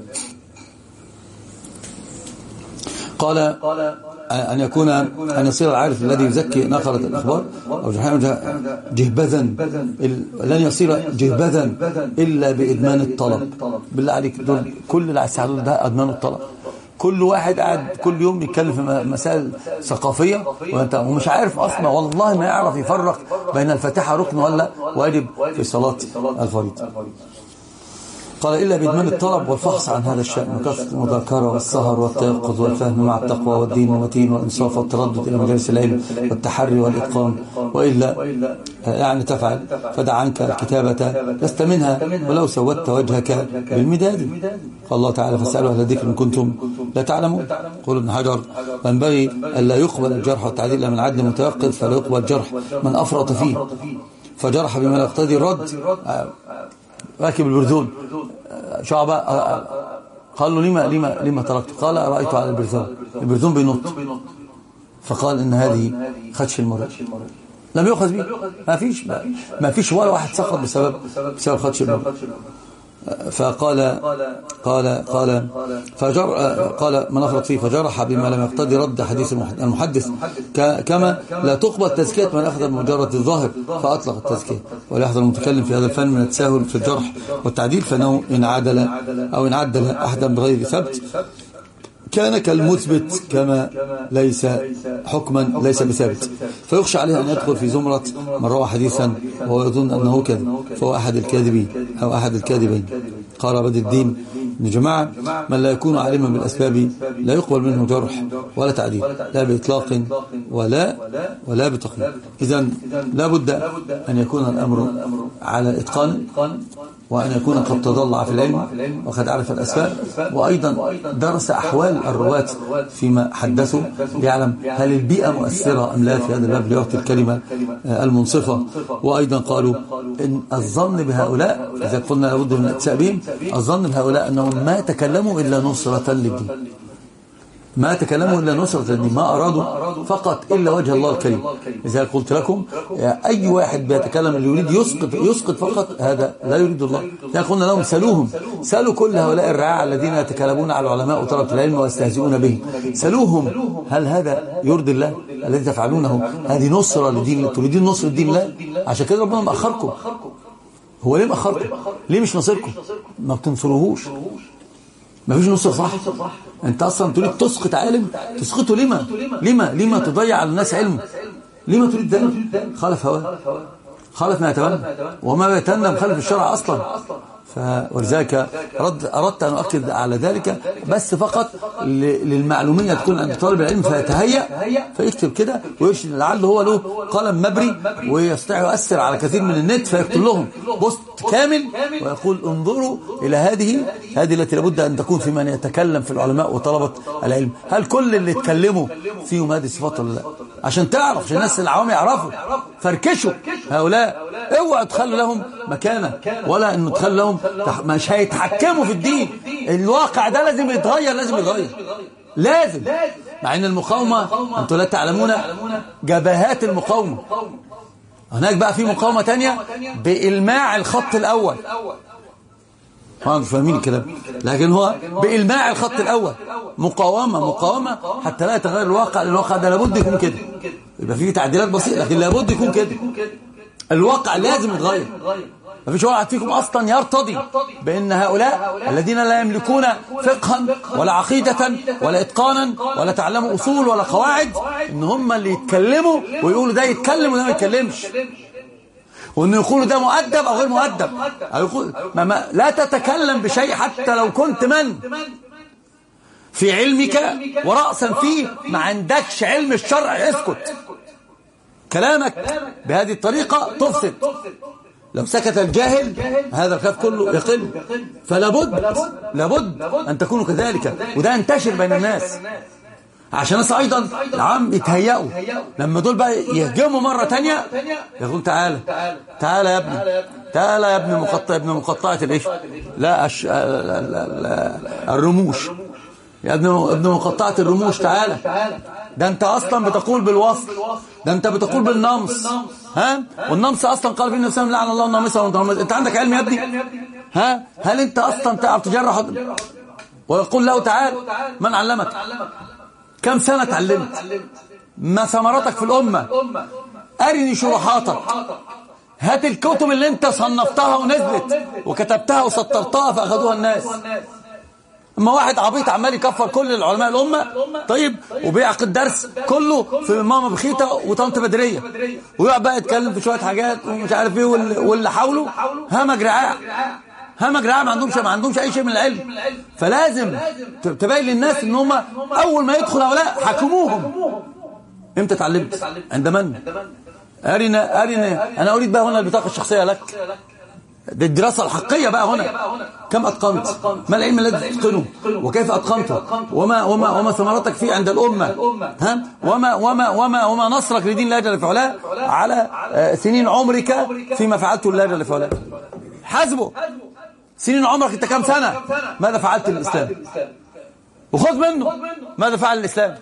قال أن يكون أن يصير العارف الذي يزكي نقلة الأخبار أو جهبذا، لن يصير جهبذا إلا بإدمان الطلب. بالله عليك دول كل اللي هيساعدوا ده أدمان الطلب. كل واحد قاعد كل يوم يتكلم في مسائل ثقافية وانت ومش عارف أصلا والله ما يعرف يفرق بين الفاتحة ركن ولا واجب في صلاة الفريضة. قال إلا بإدمان الطلب والفحص عن هذا الشأن وكثرة المذاكرة والسهر والتيقظ والفهم مع التقوى والدين المتين والإنصاف والتردد إلى مجالس العلم والتحري والإتقان، وإلا يعني تفعل فدع عنك الكتابة لست منها ولو سودت وجهك بالمداد. قال الله تعالى فاسألوا أهل الذكر إن كنتم لا تعلمون. قول ابن حجر وينبغي ألا يقبل الجرح والتعديل إلا من عدل متيقظ، فلا يقبل الجرح من أفرط فيه فجرح بما لا يقتضي الرد. راكب البرذون شعبة قال له لما لما لما تركت؟ قال رأيت على البرذون البرذون بينط، فقال إن هذه خدش المراد لم يؤخذ به. ما فيش ما فيش ولا واحد سقط بسبب بسبب خدش المراد. فقال قال قال فجر قال من أفرط فيه فجرح بما لم يقتضي رد حديث المحدث كما لا تقبل تزكية من أخذ بمجرد الظاهر فأطلق التزكية. وليحذر المتكلم في هذا الفن من التساهل في الجرح والتعديل، فإنه إن عدل أو إن عدل أحدا بغير ثبت كان كالمثبت كما ليس حكما ليس بثابت، فيخشى عليه أن يدخل في زمرة من روى حديثا وهو يظن أنه كذب فهو أحد الكاذبين أو أحد الكاذبين. قال بدر الدين من جماعة من لا يكون عالما بالأسباب لا يقبل منه جرح ولا تعديل لا بإطلاق ولا ولا بتقييد. إذن لا بد أن يكون الأمر على إتقان، وأن يكون قد تضلع في العلم وقد عرف الأسباب، وأيضا درس أحوال الرواة فيما حدثوا ليعلم هل البيئة مؤثرة أم لا في هذا الباب ليعطي الكلمة المنصفة. وأيضا قالوا إن الظن بهؤلاء إذا قلنا لابد من الاتساء بهم، الظن بهؤلاء أنهم ما تكلموا إلا نصرة للدين، ما تكلموا إلا نصرة للدين، ما أرادوا فقط إلا وجه الله الكريم. إذا قلت لكم أي واحد بيتكلم اللي يريد يسقط يسقط فقط هذا لا يريد الله. إذا قلنا لهم سألوهم، سألوا كل هؤلاء الرعاع الذين يتكلمون على العلماء وطلبة العلم ويستهزئون به، سألوهم هل هذا يرضي الله الذي تفعلونه؟ هذه نصرة للدين؟ تريدين نصر الدين؟ لا. عشان كده ربنا مأخركم. هو ليه مأخركم؟ ليه مش نصركم؟ ما بتنصروهوش، ما فيش نصر صح. انت اصلا تريد تسقط عالم، تسقطه لما لما لما تضيع على الناس علم؟ لما تريد ذلك؟ خالف هواه، خالف ما يتمنى، وما يتمنى مخالف الشرع اصلا. ولذلك أردت أن أؤكد على ذلك بس فقط للمعلومية تكون عند طالب العلم فيتهيأ فيكتب كده ويشتري، لعله هو له قلم مبري ويستطيع يؤثر على كثير من النت فيكتب لهم بوست كامل ويقول انظروا إلى هذه هذه التي لابد أن تكون في من يتكلم في العلماء وطلبة العلم، هل كل اللي يتكلموا فيهم هذه الصفات ولا لا؟ عشان تعرف، عشان الناس العوام يعرفوا. فركشوا هؤلاء، اوعوا تخلوا لهم مكانة ولا انه تخلوا لهم، مش هيتحكموا في الدين. الواقع ده لازم يتغير، لازم يتغير لازم. مع ان المقاومة انتوا لا تعلمون جبهات المقاومة. هناك بقى في مقاومة تانية بإلماع الخط الأول، مش فاهمين الكلام، لكن هو بإلماع الخط الأول مقاومة مقاومة حتى لا يتغير الواقع. الواقع ده لابد يكون كده، يبقى فيه تعديلات بسيطة لكن لابد يكون كده. الواقع لازم يتغير. ما فيش واحد فيكم أصلا يرتضي بأن هؤلاء الذين لا يملكون فقها ولا عقيدة ولا إتقانا ولا تعلموا أصول ولا قواعد إن هم اللي يتكلموا ويقولوا ده يتكلم وده ما يتكلمش، وإنه يقولوا ده مؤدب أو غير مؤدب. يقول ما ما لا تتكلم بشيء حتى لو كنت من في علمك ورأسا فيه ما عندكش علم الشرع، اسكت. كلامك بهذه الطريقة تفسد. لو سكت الجاهل هذا الخلاف كله يقل. فلابد لابد أن تكونوا كذلك، وده ينتشر بين الناس عشان الناس أيضا العام يتهيئوا لما دول بقى يهجموا مرة تانية يقول تعالى تعالى يا ابني، تعالى يا ابن مقطع ابن مقطعة الايش لا أش... الرموش، يا ابن ابن مقطعة الرموش تعالى. ده انت اصلا بتقول بالوصل، ده انت بتقول بالنمص، ها؟ والنمص اصلا قال في النبي صلى الله عليه وسلم لعن الله النامصة. انت عندك علم يا ابني؟ ها؟ هل انت اصلا تعرف تجرح؟ ويقول له تعالى من علمك؟ كم سنة تعلمت؟ ما ثمرتك في الأمة؟ أرني شروحاتك، هات الكتب اللي انت صنفتها ونزلت وكتبتها وسطرتها فأخذوها الناس. اما واحد عبيط عمال يكفر كل العلماء الأمة طيب وبيعقد درس كله في ماما بخيتة وطنط بدرية ويقعد بقى يتكلم في شوية حاجات ومش عارف ايه، واللي حوله همج رعاع همج رعاع ما عندهمش ما عندهمش اي شيء من العلم. فلازم تبين للناس ان هم اول ما يدخل هؤلاء حكموهم. امتى اتعلمت؟ عند من؟ ارنا ارنا انا اريد بقى هنا البطاقة الشخصية لك، دي الدراسة الحقيقية بقى هنا. كم أتقنت؟ ما العلم الذي تتقنه؟ وكيف أتقنته؟ وما وما وما ثمرتك فيه عند الأمة؟ ها؟ وما وما وما وما نصرك لدين الله جل وعلا على سنين عمرك فيما فعلته الله جل وعلا. حاسبه سنين عمرك أنت كم سنة؟ ماذا فعلت للإسلام؟ وخذ منه ماذا فعل الإسلام؟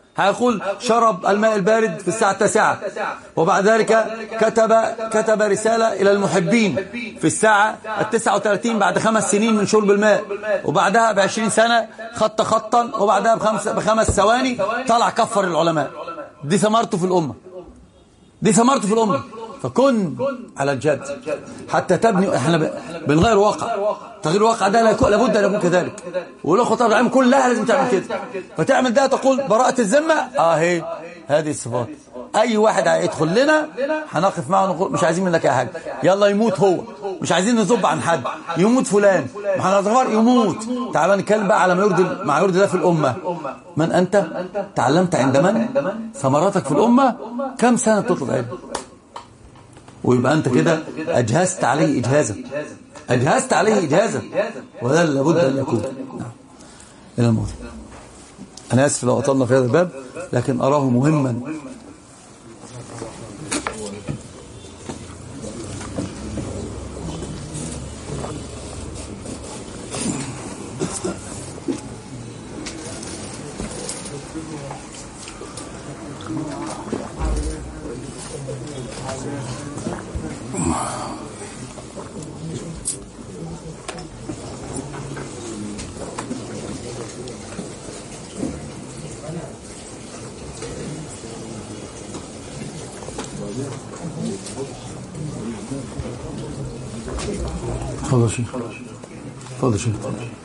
هيقول شرب الماء البارد في الساعة التاسعة، وبعد ذلك كتب كتب رسالة إلى المحبين في الساعة التسعة وثلاثين بعد خمس سنين من شرب الماء، وبعدها بعشرين سنة خط خطا، وبعدها بخمس, بخمس ثواني طلع كفر العلماء. دي ثمرته في الأمة، دي ثمرته في الأمة. فكن على الجد حتى تبني. احنا بنغير واقع، تغيير الواقع ده لابد ان يكون كذلك، ولو خطاب العلم كلها لازم تعمل كده. فتعمل ده تقول براءة الذمة، اه هي هذه الصفات. اي واحد هيدخل لنا هنقف معه ونقول مش عايزين منك اي حاجه، يلا يموت هو، مش عايزين نذب عن حد، يموت فلان محمد يموت. تعال نتكلم بقى على ما يرضي ما يرضي الله في الامه. من انت؟ تعلمت عند من؟ ثمراتك في الامه كم سنه تطلب علم؟ ويبقى أنت كده أجهزت عليه إجهازا، أجهزت عليه إجهازا، وده لابد أن يكون. نعم. إلى الموت. أنا آسف لو أطلنا في هذا الباب، لكن أراه مهما. تفضل شيخ، تفضل شيخ.